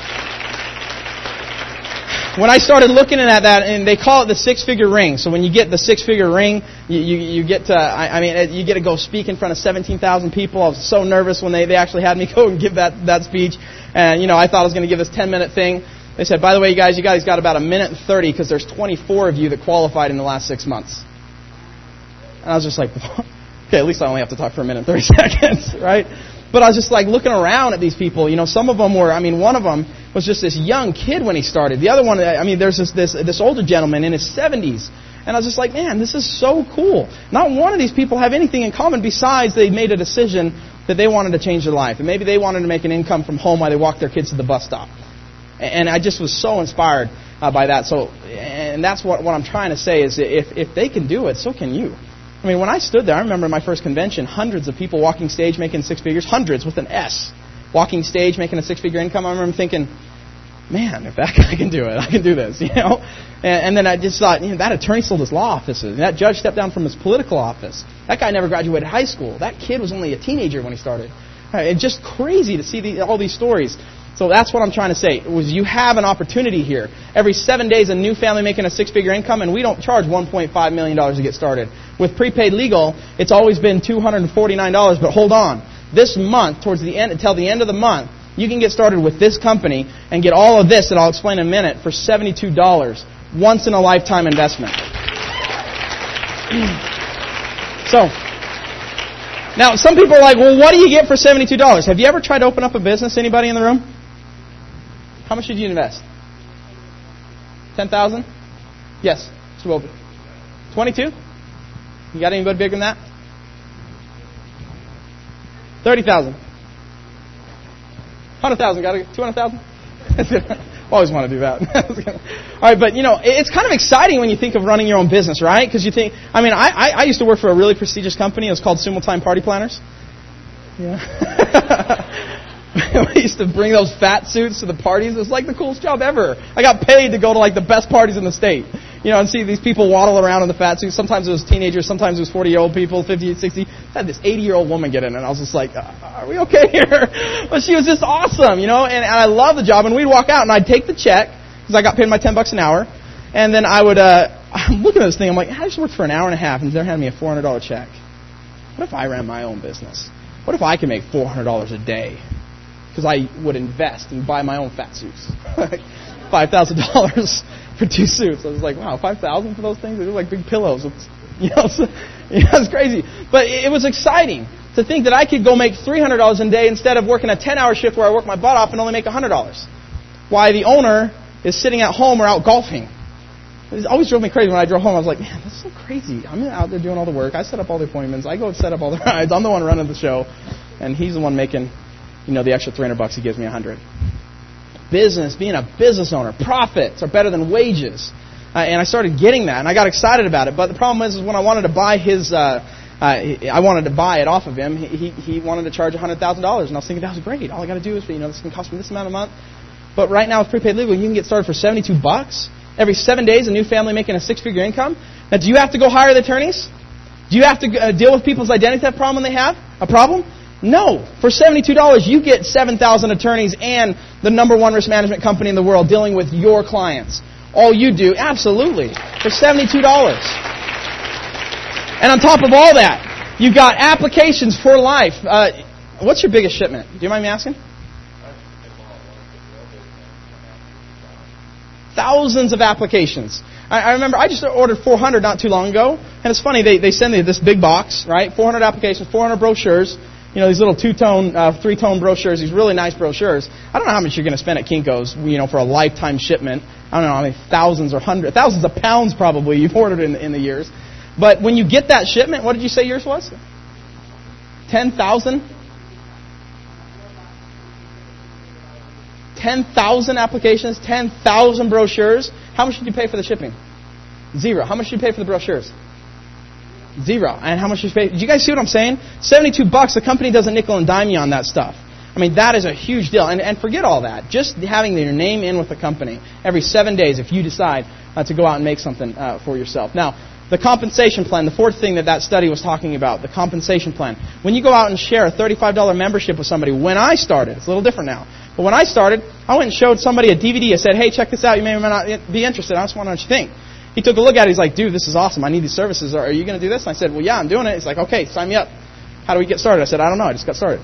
When I started looking at that, and they call it the six-figure ring. So when you get the six-figure ring, you, you, you get to, I, I mean, you get to go speak in front of seventeen thousand people. I was so nervous when they, they actually had me go and give that, that speech. And, you know, I thought I was going to give this ten-minute thing. They said, by the way, you guys, you guys got about a minute and thirty because there's twenty-four of you that qualified in the last six months. And I was just like, okay, at least I only have to talk for a minute and thirty seconds, right? But I was just like looking around at these people. You know, some of them were, I mean, one of them was just this young kid when he started. The other one, I mean, there's this this, this older gentleman in his seventies. And I was just like, man, this is so cool. Not one of these people have anything in common besides they made a decision that they wanted to change their life. And maybe they wanted to make an income from home while they walked their kids to the bus stop. And I just was so inspired uh, by that. So, and that's what, what I'm trying to say is if, if they can do it, so can you. I mean, when I stood there, I remember my first convention, hundreds of people walking stage making six figures, hundreds with an S, walking stage making a six-figure income. I remember thinking, man, if that guy can do it, I can do this, you know. And, and then I just thought, you know, that attorney sold his law offices. That judge stepped down from his political office. That guy never graduated high school. That kid was only a teenager when he started. It's just crazy to see the, all these stories. So that's what I'm trying to say. Was you have an opportunity here. Every seven days, a new family making a six-figure income, and we don't charge one point five million dollars to get started. With prepaid legal, it's always been two hundred forty-nine dollars, but hold on. This month, towards the end, until the end of the month, you can get started with this company and get all of this that I'll explain in a minute for seventy-two dollars. Once in a lifetime investment. So, now some people are like, well, what do you get for seventy-two dollars? Have you ever tried to open up a business? Anybody in the room? How much did you invest? ten thousand dollars? Yes. twenty-two? You got anybody bigger than that? thirty thousand dollars. one hundred thousand dollars. Got it? two hundred thousand dollars? Always want to do that. All right, but, you know, it's kind of exciting when you think of running your own business, right? Because you think, I mean, I, I, I used to work for a really prestigious company. It was called Simultime Party Planners. Yeah. We used to bring those fat suits to the parties. It was like the coolest job ever. I got paid to go to like the best parties in the state. You know, and see these people waddle around in the fat suits. Sometimes it was teenagers, sometimes it was forty-year-old people, fifty, sixty. I had this eighty-year-old woman get in, and I was just like, are we okay here? But she was just awesome, you know, and, and I loved the job. And we'd walk out, and I'd take the check, because I got paid my ten bucks an hour, and then I would, uh, I'm looking at this thing, I'm like, I just worked for an hour and a half, and they're handing me a four hundred dollars check. What if I ran my own business? What if I could make four hundred dollars a day? Because I would invest and buy my own fat suits. five thousand dollars for two suits. I was like, wow, five thousand dollars for those things? They look like big pillows. It's, you know, so, you know, it's crazy. But it was exciting to think that I could go make three hundred dollars a day instead of working a ten-hour shift where I work my butt off and only make one hundred dollars. Why the owner is sitting at home or out golfing. it always drove me crazy when I drove home. I was like, man, this is so crazy. I'm out there doing all the work. I set up all the appointments. I go and set up all the rides. I'm the one running the show. And he's the one making, you know, the extra three hundred bucks. He gives me one hundred. Business, being a business owner, profits are better than wages. Uh, and I started getting that, and I got excited about it. But the problem is, is when I wanted to buy his, uh, uh, I wanted to buy it off of him, he he wanted to charge one hundred thousand dollars. And I was thinking, that was great. All I got to do is, you know, this can cost me this amount a month. But right now with prepaid legal, you can get started for seventy-two bucks. Every seven days, a new family making a six-figure income. Now, do you have to go hire the attorneys? Do you have to uh, deal with people's identity theft problem they have? A problem? No. For seventy-two dollars, you get seven thousand attorneys and the number one risk management company in the world dealing with your clients. All you do, absolutely, for seventy-two dollars. And on top of all that, you've got applications for life. Uh, what's your biggest shipment? Do you mind me asking? Thousands of applications. I, I remember I just ordered four hundred not too long ago. And it's funny, they, they send me this big box, right? four hundred applications, four hundred brochures. You know, these little two-tone, uh, three-tone brochures, these really nice brochures. I don't know how much you're going to spend at Kinko's, you know, for a lifetime shipment. I don't know how many thousands or hundreds, thousands of pounds probably you've ordered in, in the years. But when you get that shipment, what did you say yours was? ten thousand? ten thousand applications, ten thousand brochures. How much did you pay for the shipping? Zero. How much did you pay for the brochures? Zero. And how much did you pay? Did you guys see what I'm saying? seventy-two bucks. The company doesn't nickel and dime you on that stuff. I mean, that is a huge deal. And, and forget all that. Just having your name in with the company every seven days if you decide uh, to go out and make something uh, for yourself. Now, the compensation plan, the fourth thing that that study was talking about, the compensation plan. When you go out and share a thirty-five dollars membership with somebody, when I started, it's a little different now, but when I started, I went and showed somebody a D V D. I said, hey, check this out. You may or may not be interested. I just want to know what you think. He took a look at it. He's like, dude, this is awesome. I need these services. Are you going to do this? And I said, well, yeah, I'm doing it. He's like, okay, sign me up. How do we get started? I said, I don't know. I just got started.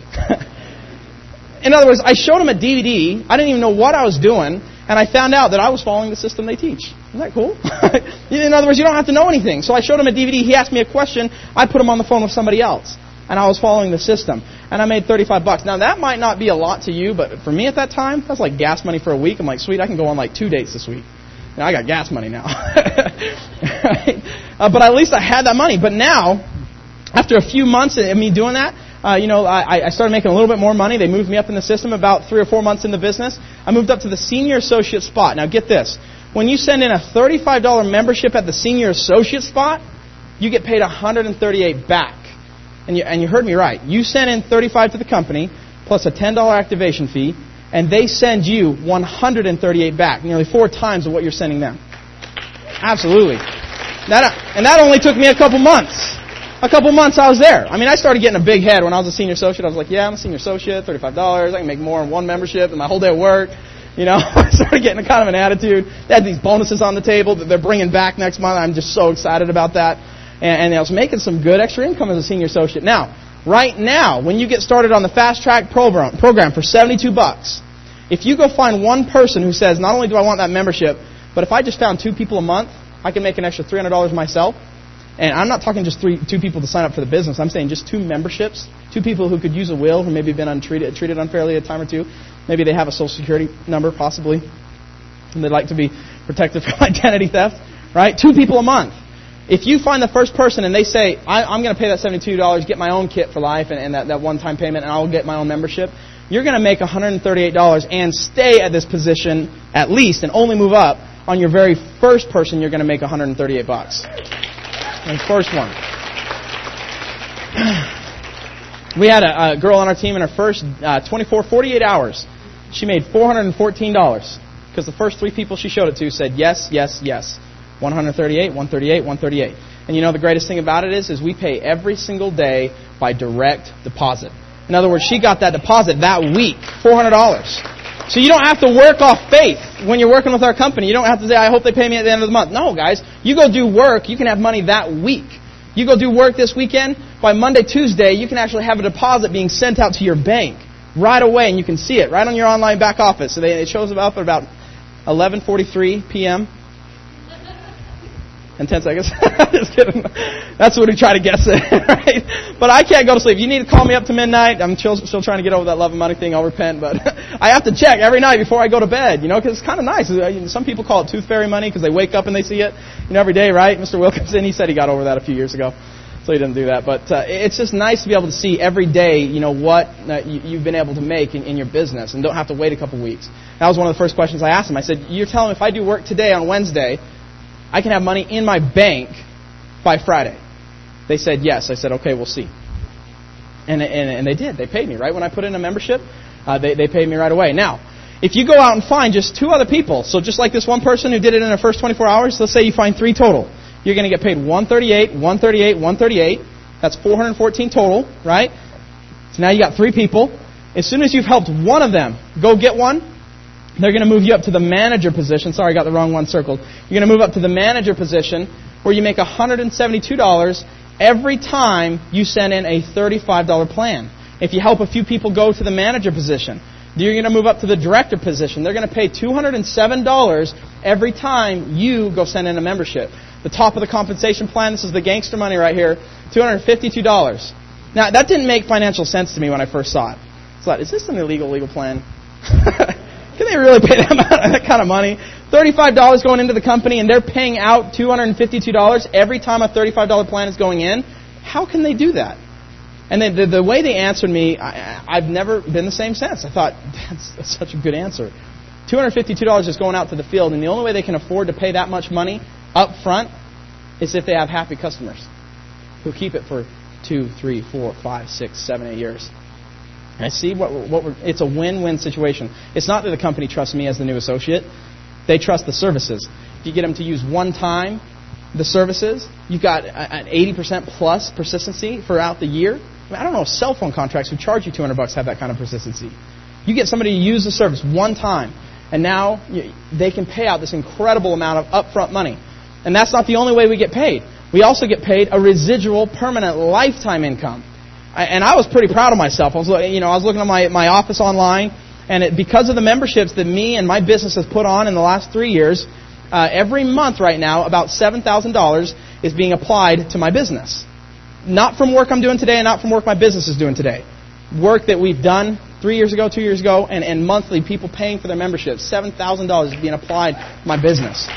In other words, I showed him a D V D. I didn't even know what I was doing. And I found out that I was following the system they teach. Isn't that cool? In other words, you don't have to know anything. So I showed him a D V D. He asked me a question. I put him on the phone with somebody else. And I was following the system. And I made thirty-five bucks. Now, that might not be a lot to you, but for me at that time, that's like gas money for a week. I'm like, sweet, I can go on like two dates this week. Now, I got gas money now. Right? uh, but at least I had that money. But now, after a few months of me doing that, uh, you know, I, I started making a little bit more money. They moved me up in the system about three or four months in the business. I moved up to the senior associate spot. Now, get this. When you send in a thirty-five dollars membership at the senior associate spot, you get paid one hundred thirty-eight dollars back. And you, and you heard me right. You send in thirty-five dollars to the company, plus a ten dollars activation fee, and they send you one hundred thirty-eight dollars back, nearly four times of what you're sending them. Absolutely. That, and that only took me a couple months. A couple months I was there. I mean, I started getting a big head when I was a senior associate. I was like, yeah, I'm a senior associate, thirty-five dollars. I can make more in one membership than my whole day of work. You know, I started getting a kind of an attitude. They had these bonuses on the table that they're bringing back next month. I'm just so excited about that. And, and I was making some good extra income as a senior associate. Now, right now, when you get started on the Fast Track program, program for seventy-two bucks, if you go find one person who says, not only do I want that membership, but if I just found two people a month, I can make an extra three hundred dollars myself. And I'm not talking just three, two people to sign up for the business. I'm saying just two memberships, two people who could use a will, who maybe have been untreated, treated unfairly a time or two. Maybe they have a social security number, possibly, and they'd like to be protected from identity theft, right? Two people a month. If you find the first person and they say, I, I'm going to pay that seventy-two dollars, get my own kit for life and, and that, that one-time payment, and I'll get my own membership, you're going to make one hundred thirty-eight dollars and stay at this position at least and only move up on your very first person. You're going to make one hundred thirty-eight bucks. The first one. We had a, a girl on our team in her first uh, twenty-four, forty-eight hours. She made four hundred fourteen dollars because the first three people she showed it to said yes, yes, yes. one hundred thirty-eight, one hundred thirty-eight, one hundred thirty-eight. And you know the greatest thing about it is, is we pay every single day by direct deposit. In other words, she got that deposit that week, four hundred dollars. So you don't have to work off faith when you're working with our company. You don't have to say, I hope they pay me at the end of the month. No, guys. You go do work, you can have money that week. You go do work this weekend, by Monday, Tuesday, you can actually have a deposit being sent out to your bank right away, and you can see it right on your online back office. So they, it shows up at about eleven forty-three p.m. in ten seconds. Just kidding. That's what we try to guess it, right? But I can't go to sleep. You need to call me up to midnight. I'm still, still trying to get over that love and money thing. I'll repent, but I have to check every night before I go to bed, you know, because it's kind of nice. Some people call it tooth fairy money because they wake up and they see it, you know, every day, right? Mister Wilkinson, he said he got over that a few years ago, so he didn't do that. But uh, it's just nice to be able to see every day, you know, what uh, you, you've been able to make in, in your business and don't have to wait a couple weeks. That was one of the first questions I asked him. I said, you're telling me if I do work today on Wednesday, I can have money in my bank by Friday? They said yes. I said, okay, we'll see. And, and, and they did. They paid me, right? When I put in a membership, uh, they, they paid me right away. Now, if you go out and find just two other people, so just like this one person who did it in the first twenty-four hours, let's say you find three total. You're going to get paid one thirty-eight, one thirty-eight, one thirty-eight. That's four hundred fourteen total, right? So now you got three people. As soon as you've helped one of them go get one, they're going to move you up to the manager position. Sorry, I got the wrong one circled. You're going to move up to the manager position where you make one hundred seventy-two dollars every time you send in a thirty-five dollars plan. If you help a few people go to the manager position, you're going to move up to the director position. They're going to pay two hundred seven dollars every time you go send in a membership. The top of the compensation plan, this is the gangster money right here, two hundred fifty-two dollars. Now, that didn't make financial sense to me when I first saw it. I thought, is this an illegal legal plan? Can they really pay that, amount, that kind of money? thirty-five dollars going into the company, and they're paying out two hundred fifty-two dollars every time a thirty-five dollars plan is going in? How can they do that? And then the, the way they answered me, I, I've never been the same since. I thought, that's, that's such a good answer. two hundred fifty-two dollars is going out to the field, and the only way they can afford to pay that much money up front is if they have happy customers who keep it for two, three, four, five, six, seven, eight years. I see what, what we're, it's a win-win situation. It's not that the company trusts me as the new associate. They trust the services. If you get them to use one time the services, you've got an eighty percent plus persistency throughout the year. I, mean, I don't know if cell phone contracts who charge you two hundred bucks have that kind of persistency. You get somebody to use the service one time, and now you, they can pay out this incredible amount of upfront money. And that's not the only way we get paid. We also get paid a residual permanent lifetime income. I, and I was pretty proud of myself. I was, you know, I was looking at my, my office online, and it, because of the memberships that me and my business has put on in the last three years, uh, every month right now, about seven thousand dollars is being applied to my business. Not from work I'm doing today and not from work my business is doing today. Work that we've done three years ago, two years ago, and, and monthly people paying for their memberships. seven thousand dollars is being applied to my business.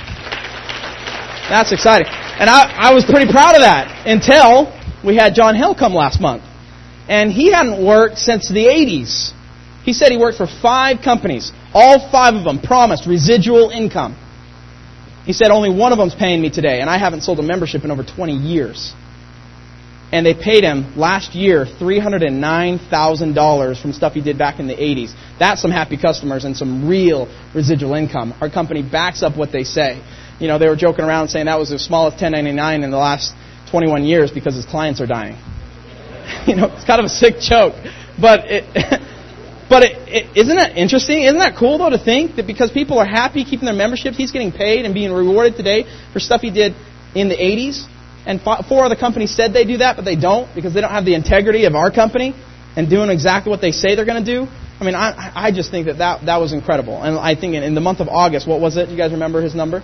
That's exciting. And I, I was pretty proud of that until we had John Hill come last month. And he hadn't worked since the eighties. He said he worked for five companies. All five of them promised residual income. He said only one of them's paying me today, and I haven't sold a membership in over twenty years. And they paid him last year three hundred nine thousand dollars from stuff he did back in the eighties. That's some happy customers and some real residual income. Our company backs up what they say. You know, they were joking around saying that was the smallest ten ninety-nine in the last twenty-one years because his clients are dying. You know, it's kind of a sick joke. But it, but it, it, isn't that interesting? Isn't that cool, though, to think that because people are happy keeping their memberships, he's getting paid and being rewarded today for stuff he did in the eighties? And four other companies said they do that, but they don't because they don't have the integrity of our company and doing exactly what they say they're going to do. I mean, I, I just think that, that that was incredible. And I think in, in the month of August, what was it? You guys remember his number?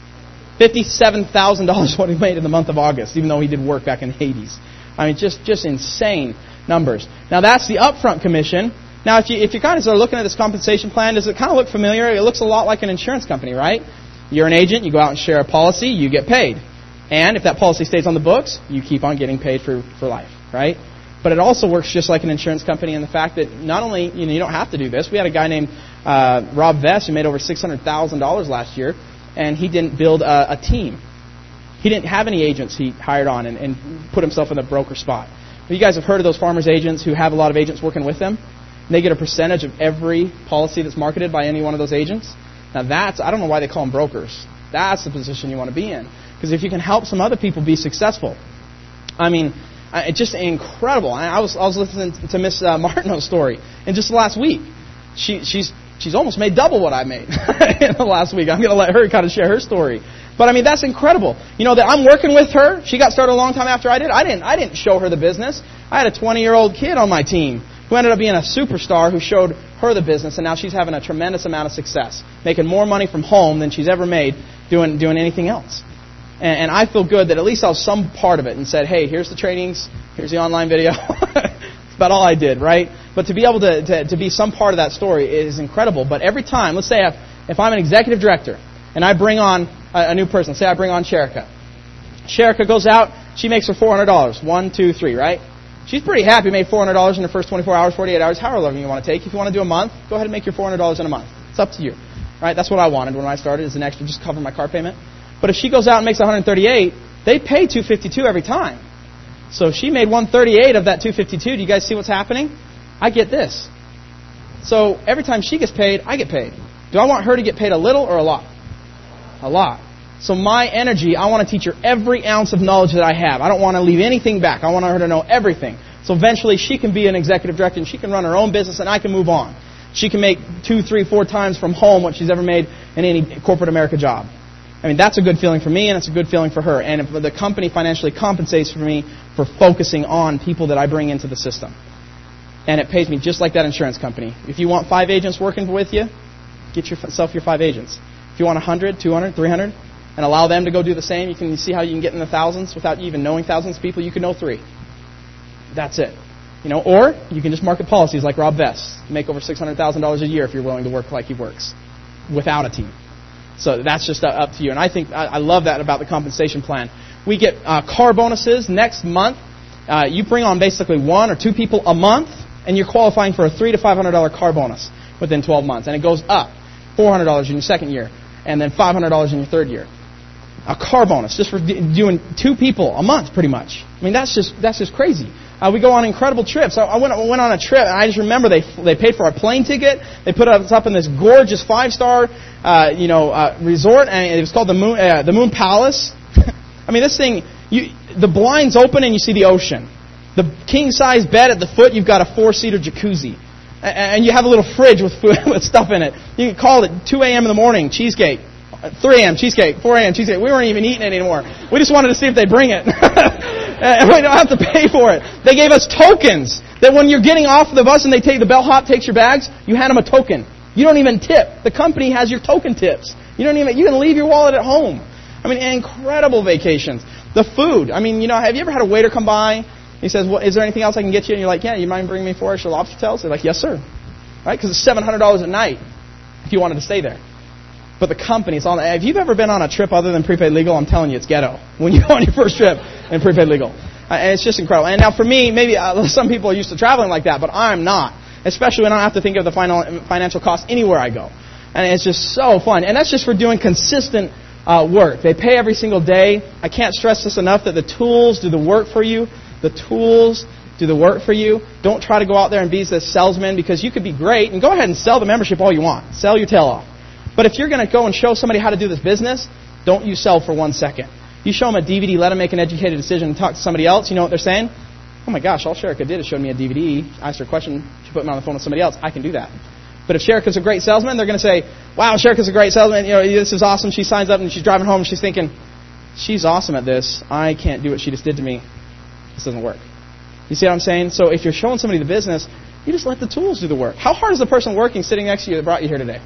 fifty-seven thousand dollars what he made in the month of August, even though he did work back in the eighties. I mean, just, just insane numbers. Now, that's the upfront commission. Now, if you if you kind of start looking at this compensation plan, does it kind of look familiar? It looks a lot like an insurance company, right? You're an agent, you go out and share a policy, you get paid. And if that policy stays on the books, you keep on getting paid for, for life, right? But it also works just like an insurance company in the fact that not only, you know, you don't have to do this. We had a guy named uh, Rob Vess who made over six hundred thousand dollars last year, and he didn't build a, a team. He didn't have any agents he hired on and, and put himself in the broker spot. But you guys have heard of those farmers agents who have a lot of agents working with them? And they get a percentage of every policy that's marketed by any one of those agents. Now that's, I don't know why they call them brokers. That's the position you want to be in. Because if you can help some other people be successful, I mean, it's just incredible. I was I was listening to Miss uh, Martineau's story, and just last week, she she's she's almost made double what I made in the last week. I'm going to let her kind of share her story. But I mean, that's incredible. You know that I'm working with her. She got started a long time after I did. I didn't I didn't show her the business. I had a twenty-year-old kid on my team who ended up being a superstar who showed her the business, and now she's having a tremendous amount of success, making more money from home than she's ever made doing doing anything else. And I feel good that at least I was some part of it and said, hey, here's the trainings, here's the online video. That's about all I did, right? But But to be able to, to, to be some part of that story is incredible. But every time, let's say if, if I'm an executive director and I bring on a, a new person, say I bring on Sherika. Sherika goes out, she makes her four hundred dollars. One, two, three, right? She's pretty happy, made four hundred dollars in her first twenty-four hours, forty-eight hours, however long you want to take. If you want to do a month, go ahead and make your four hundred dollars in a month. It's up to you. Right? That's what I wanted when I started, as an extra, just cover my car payment. But if she goes out and makes one hundred thirty-eight, they pay two hundred fifty-two every time. So if she made one hundred thirty-eight of that two hundred fifty-two, do you guys see what's happening? I get this. So every time she gets paid, I get paid. Do I want her to get paid a little or a lot? A lot. So my energy, I want to teach her every ounce of knowledge that I have. I don't want to leave anything back. I want her to know everything. So eventually she can be an executive director and she can run her own business and I can move on. She can make two, three, four times from home what she's ever made in any corporate America job. I mean, that's a good feeling for me and it's a good feeling for her. And if the company financially compensates for me for focusing on people that I bring into the system. And it pays me just like that insurance company. If you want five agents working with you, get yourself your five agents. If you want one hundred, two hundred, three hundred, and allow them to go do the same, you can see how you can get in the thousands without you even knowing thousands of people. You can know three. That's it. You know, or you can just market policies like Rob Vest. Make over six hundred thousand dollars a year if you're willing to work like he works without a team. So that's just up to you. And I think I love that about the compensation plan. We get uh, car bonuses next month. Uh, you bring on basically one or two people a month, and you're qualifying for a three to five hundred dollar car bonus within twelve months, and it goes up four hundred dollars in your second year, and then five hundred dollars in your third year. A car bonus just for d- doing two people a month, pretty much. I mean, that's just that's just crazy. Uh, we go on incredible trips. I, I went I went on a trip, and I just remember they they paid for our plane ticket. They put us up in this gorgeous five star uh, you know uh, resort, and it was called the Moon uh, the Moon Palace. I mean, this thing, you the blinds open and you see the ocean. The king size bed at the foot, you've got a four seater jacuzzi, and you have a little fridge with food, with stuff in it. You can call it two a.m. in the morning, cheesecake. three a.m. cheesecake, four a.m. cheesecake. We weren't even eating it anymore. We just wanted to see if they'd bring it. And we don't have to pay for it. They gave us tokens that when you're getting off the bus and they take the bellhop takes your bags, you hand them a token. You don't even tip. The company has your token tips. You don't even. You can leave your wallet at home. I mean, incredible vacations. The food. I mean, you know, have you ever had a waiter come by? He says, well, is there anything else I can get you? And you're like, yeah, you mind bringing me four extra lobster tails? They're like, yes, sir. Right? Because it's seven hundred dollars a night if you wanted to stay there. But the company, it's on. If you've ever been on a trip other than prepaid legal, I'm telling you, it's ghetto when you go on your first trip in prepaid legal. Uh, and it's just incredible. And now for me, maybe uh, some people are used to traveling like that, but I'm not. Especially when I don't have to think of the final financial cost anywhere I go. And it's just so fun. And that's just for doing consistent uh, work. They pay every single day. I can't stress this enough that the tools do the work for you. The tools do the work for you. Don't try to go out there and be the salesman, because you could be great and go ahead and sell the membership all you want. Sell your tail off. But if you're going to go and show somebody how to do this business, don't you sell for one second. You show them a D V D, let them make an educated decision, and talk to somebody else. You know what they're saying? Oh my gosh, all Sherika did is show me a D V D, asked her a question, she put me on the phone with somebody else. I can do that. But if Sherika's a great salesman, they're going to say, wow, Sherika's a great salesman. You know, this is awesome. She signs up and she's driving home and she's thinking, she's awesome at this. I can't do what she just did to me. This doesn't work. You see what I'm saying? So if you're showing somebody the business, you just let the tools do the work. How hard is the person working sitting next to you that brought you here today?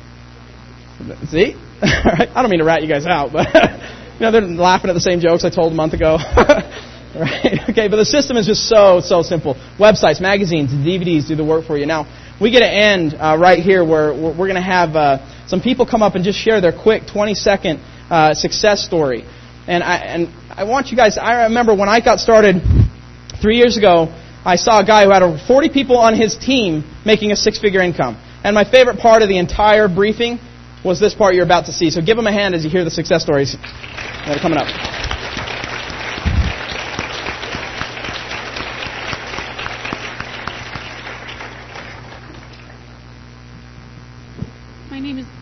See? I don't mean to rat you guys out, but you know, they're laughing at the same jokes I told a month ago. Right? Okay, but the system is just so, so simple. Websites, magazines, D V Ds do the work for you. Now, we get to end uh, right here where we're, we're going to have uh, some people come up and just share their quick twenty-second uh, success story. And I, and I want you guys, I remember when I got started three years ago, I saw a guy who had over forty people on his team making a six-figure income. And my favorite part of the entire briefing was this part you're about to see. So give them a hand as you hear the success stories that are coming up. My name is...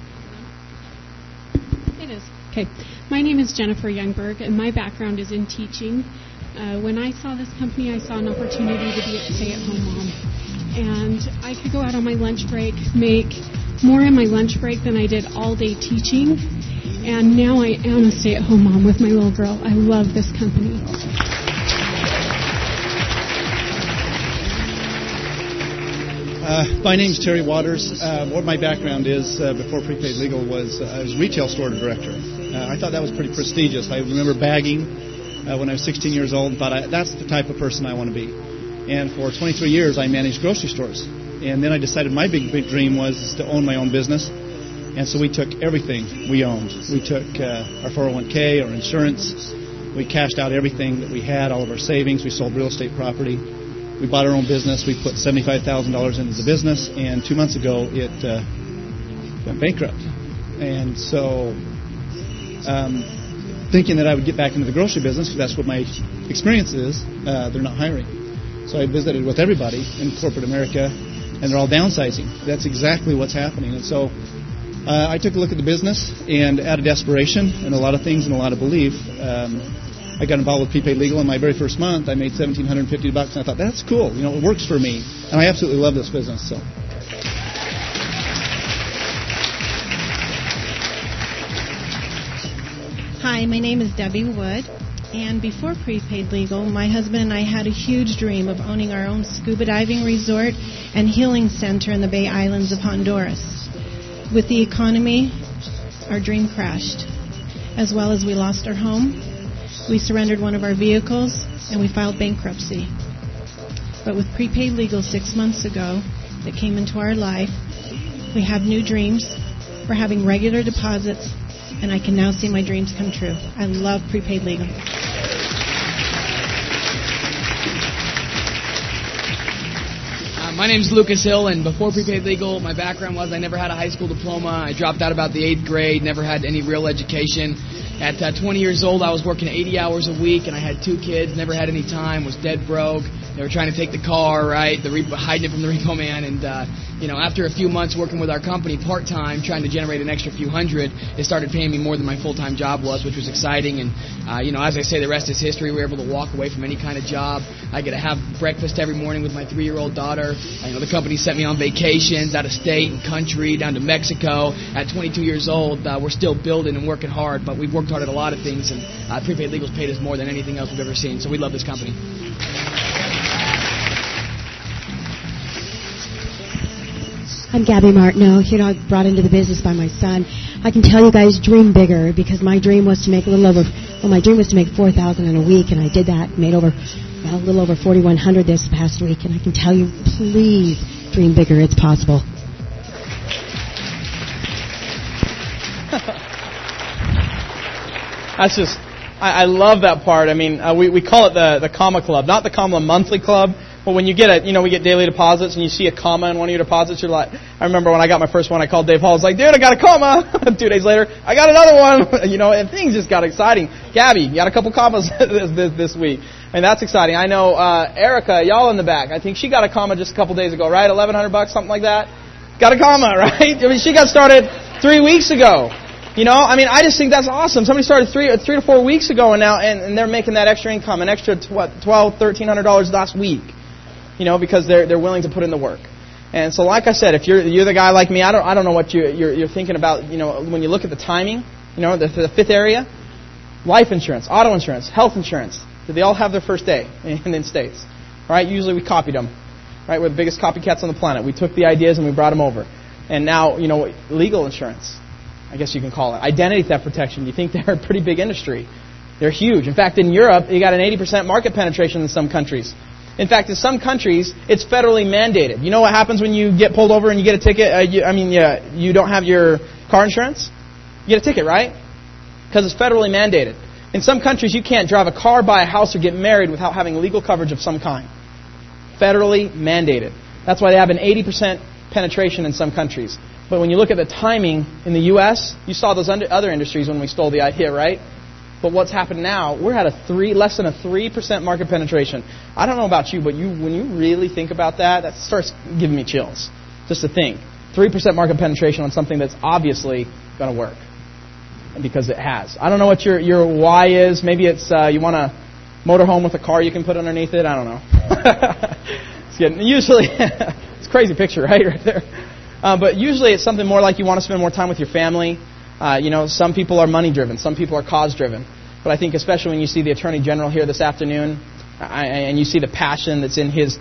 It is. Okay. My name is Jennifer Youngberg, and my background is in teaching. Uh, when I saw this company, I saw an opportunity to be a stay-at-home mom. And I could go out on my lunch break, make more in my lunch break than I did all day teaching. And now I am a stay-at-home mom with my little girl. I love this company. Uh, my name's Terry Waters. Uh, what my background is uh, before Prepaid Legal was uh, I was retail store director. Uh, I thought that was pretty prestigious. I remember bagging uh, when I was sixteen years old and thought I, that's the type of person I want to be. And for twenty-three years I managed grocery stores. And then I decided my big, big dream was to own my own business. And so we took everything we owned. We took uh, our four oh one k, our insurance. We cashed out everything that we had, all of our savings. We sold real estate property. We bought our own business. We put seventy-five thousand dollars into the business. And two months ago, it uh, went bankrupt. And so um, thinking that I would get back into the grocery business, because that's what my experience is, uh, they're not hiring. So I visited with everybody in corporate America, and they're all downsizing. That's exactly what's happening. And so uh, I took a look at the business, and out of desperation and a lot of things and a lot of belief, um, I got involved with Prepaid Legal. In my very first month, I made one thousand seven hundred fifty bucks, and I thought, that's cool. You know, it works for me. And I absolutely love this business. So. Hi, my name is Debbie Wood. And before Prepaid Legal, my husband and I had a huge dream of owning our own scuba diving resort and healing center in the Bay Islands of Honduras. With the economy, our dream crashed. As well as we lost our home, we surrendered one of our vehicles, and we filed bankruptcy. But with Prepaid Legal six months ago that came into our life, we have new dreams. We're having regular deposits, and I can now see my dreams come true. I love Prepaid Legal. Uh, my name's Lucas Hill, and before Prepaid Legal, my background was I never had a high school diploma. I dropped out about the eighth grade, never had any real education. At uh, twenty years old, I was working eighty hours a week, and I had two kids, never had any time, was dead broke. They were trying to take the car, right, the repo, hiding it from the repo man, and, uh, you know, after a few months working with our company part-time, trying to generate an extra few hundred, it started paying me more than my full-time job was, which was exciting, and, uh, you know, as I say, the rest is history. We were able to walk away from any kind of job. I get to have breakfast every morning with my three-year-old daughter. Uh, you know, the company sent me on vacations out of state and country, down to Mexico. At twenty-two years old, uh, we're still building and working hard, but we've worked hard at a lot of things, and uh, Prepaid Legal's paid us more than anything else we've ever seen, so we love this company. I'm Gabby Martineau, here now brought into the business by my son. I can tell you guys, dream bigger, because my dream was to make a little over, well, my dream was to make four thousand dollars in a week, and I did that, made over, well, a little over forty-one hundred dollars this past week, and I can tell you, please dream bigger, it's possible. That's just, I, I love that part. I mean, uh, we, we call it the, the comma club, not the comma monthly club. But when you get a, you know, we get daily deposits, and you see a comma in one of your deposits, you're like, I remember when I got my first one, I called Dave Hall. I was like, dude, I got a comma. Two days later, I got another one. You know, and things just got exciting. Gabby, you got a couple commas this, this this week. I mean, that's exciting. I know uh, Erica, y'all in the back. I think she got a comma just a couple days ago, right? eleven hundred bucks, something like that. Got a comma, right? I mean, she got started three weeks ago. You know, I mean, I just think that's awesome. Somebody started three, three to four weeks ago, and now, and, and they're making that extra income, an extra what, twelve, thirteen hundred dollars last week. You know, because they're they're willing to put in the work. And so, like I said, if you're you're the guy like me, I don't I don't know what you you're, you're thinking about. You know, when you look at the timing, you know, the, the fifth area, life insurance, auto insurance, health insurance. Do they all have their first day in the States? All right, usually we copied them. Right, we're the biggest copycats on the planet. We took the ideas and we brought them over. And now, you know, legal insurance, I guess you can call it. Identity theft protection. You think they're a pretty big industry? They're huge. In fact, in Europe, you got an eighty percent market penetration in some countries. In fact, in some countries, it's federally mandated. You know what happens when you get pulled over and you get a ticket? Uh, you, I mean, yeah, you don't have your car insurance? You get a ticket, right? Because it's federally mandated. In some countries, you can't drive a car, buy a house, or get married without having legal coverage of some kind. Federally mandated. That's why they have an eighty percent penetration in some countries. But when you look at the timing in the U S, you saw those other industries when we stole the idea, right? But what's happened now, we're at a three, less than a three percent market penetration. I don't know about you, but you, when you really think about that, that starts giving me chills. Just to think. three percent market penetration on something that's obviously going to work. And because it has. I don't know what your, your why is. Maybe it's uh, you want a motorhome with a car you can put underneath it. I don't know. It's getting, usually, it's a crazy picture, right? Right there. Uh, but usually it's something more like you want to spend more time with your family. Uh, you know, some people are money-driven. Some people are cause-driven. But I think especially when you see the Attorney General here this afternoon, I, and you see the passion that's in his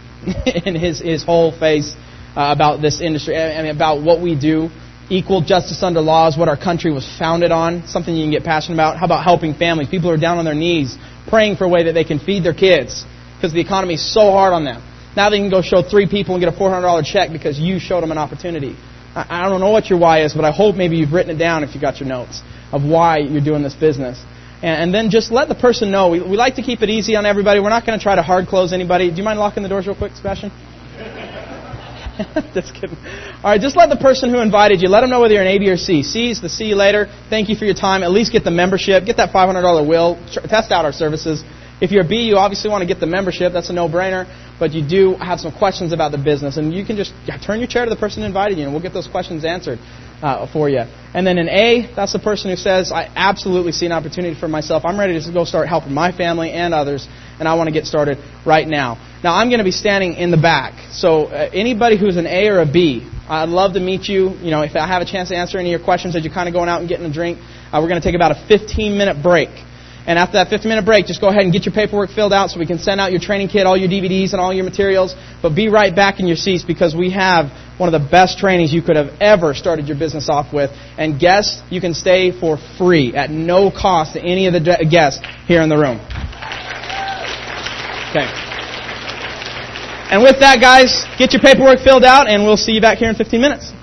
in his, his whole face uh, about this industry, I mean, about what we do. Equal justice under law is what our country was founded on, something you can get passionate about. How about helping families? People who are down on their knees, praying for a way that they can feed their kids because the economy is so hard on them. Now they can go show three people and get a four hundred dollars check because you showed them an opportunity. I, I don't know what your why is, but I hope maybe you've written it down if you got your notes of why you're doing this business. And, and then just let the person know. We, we like to keep it easy on everybody. We're not going to try to hard close anybody. Do you mind locking the doors real quick, Sebastian? Just kidding. All right, just let the person who invited you, let them know whether you're an A, B, or C. C is the see you later. Thank you for your time. At least get the membership. Get that five hundred dollars will. Test out our services. If you're a B, you obviously want to get the membership. That's a no-brainer. But you do have some questions about the business. And you can just yeah, turn your chair to the person who invited you, and we'll get those questions answered uh, for you. And then an A, that's the person who says, I absolutely see an opportunity for myself. I'm ready to go start helping my family and others, and I want to get started right now. Now, I'm going to be standing in the back. So uh, anybody who's an A or a B, I'd love to meet you. You know, if I have a chance to answer any of your questions as you're kind of going out and getting a drink, uh, we're going to take about a fifteen-minute break. And after that fifteen-minute break, just go ahead and get your paperwork filled out so we can send out your training kit, all your D V Ds, and all your materials. But be right back in your seats because we have one of the best trainings you could have ever started your business off with. And guests, you can stay for free at no cost to any of the guests here in the room. Okay. And with that, guys, get your paperwork filled out, and we'll see you back here in fifteen minutes.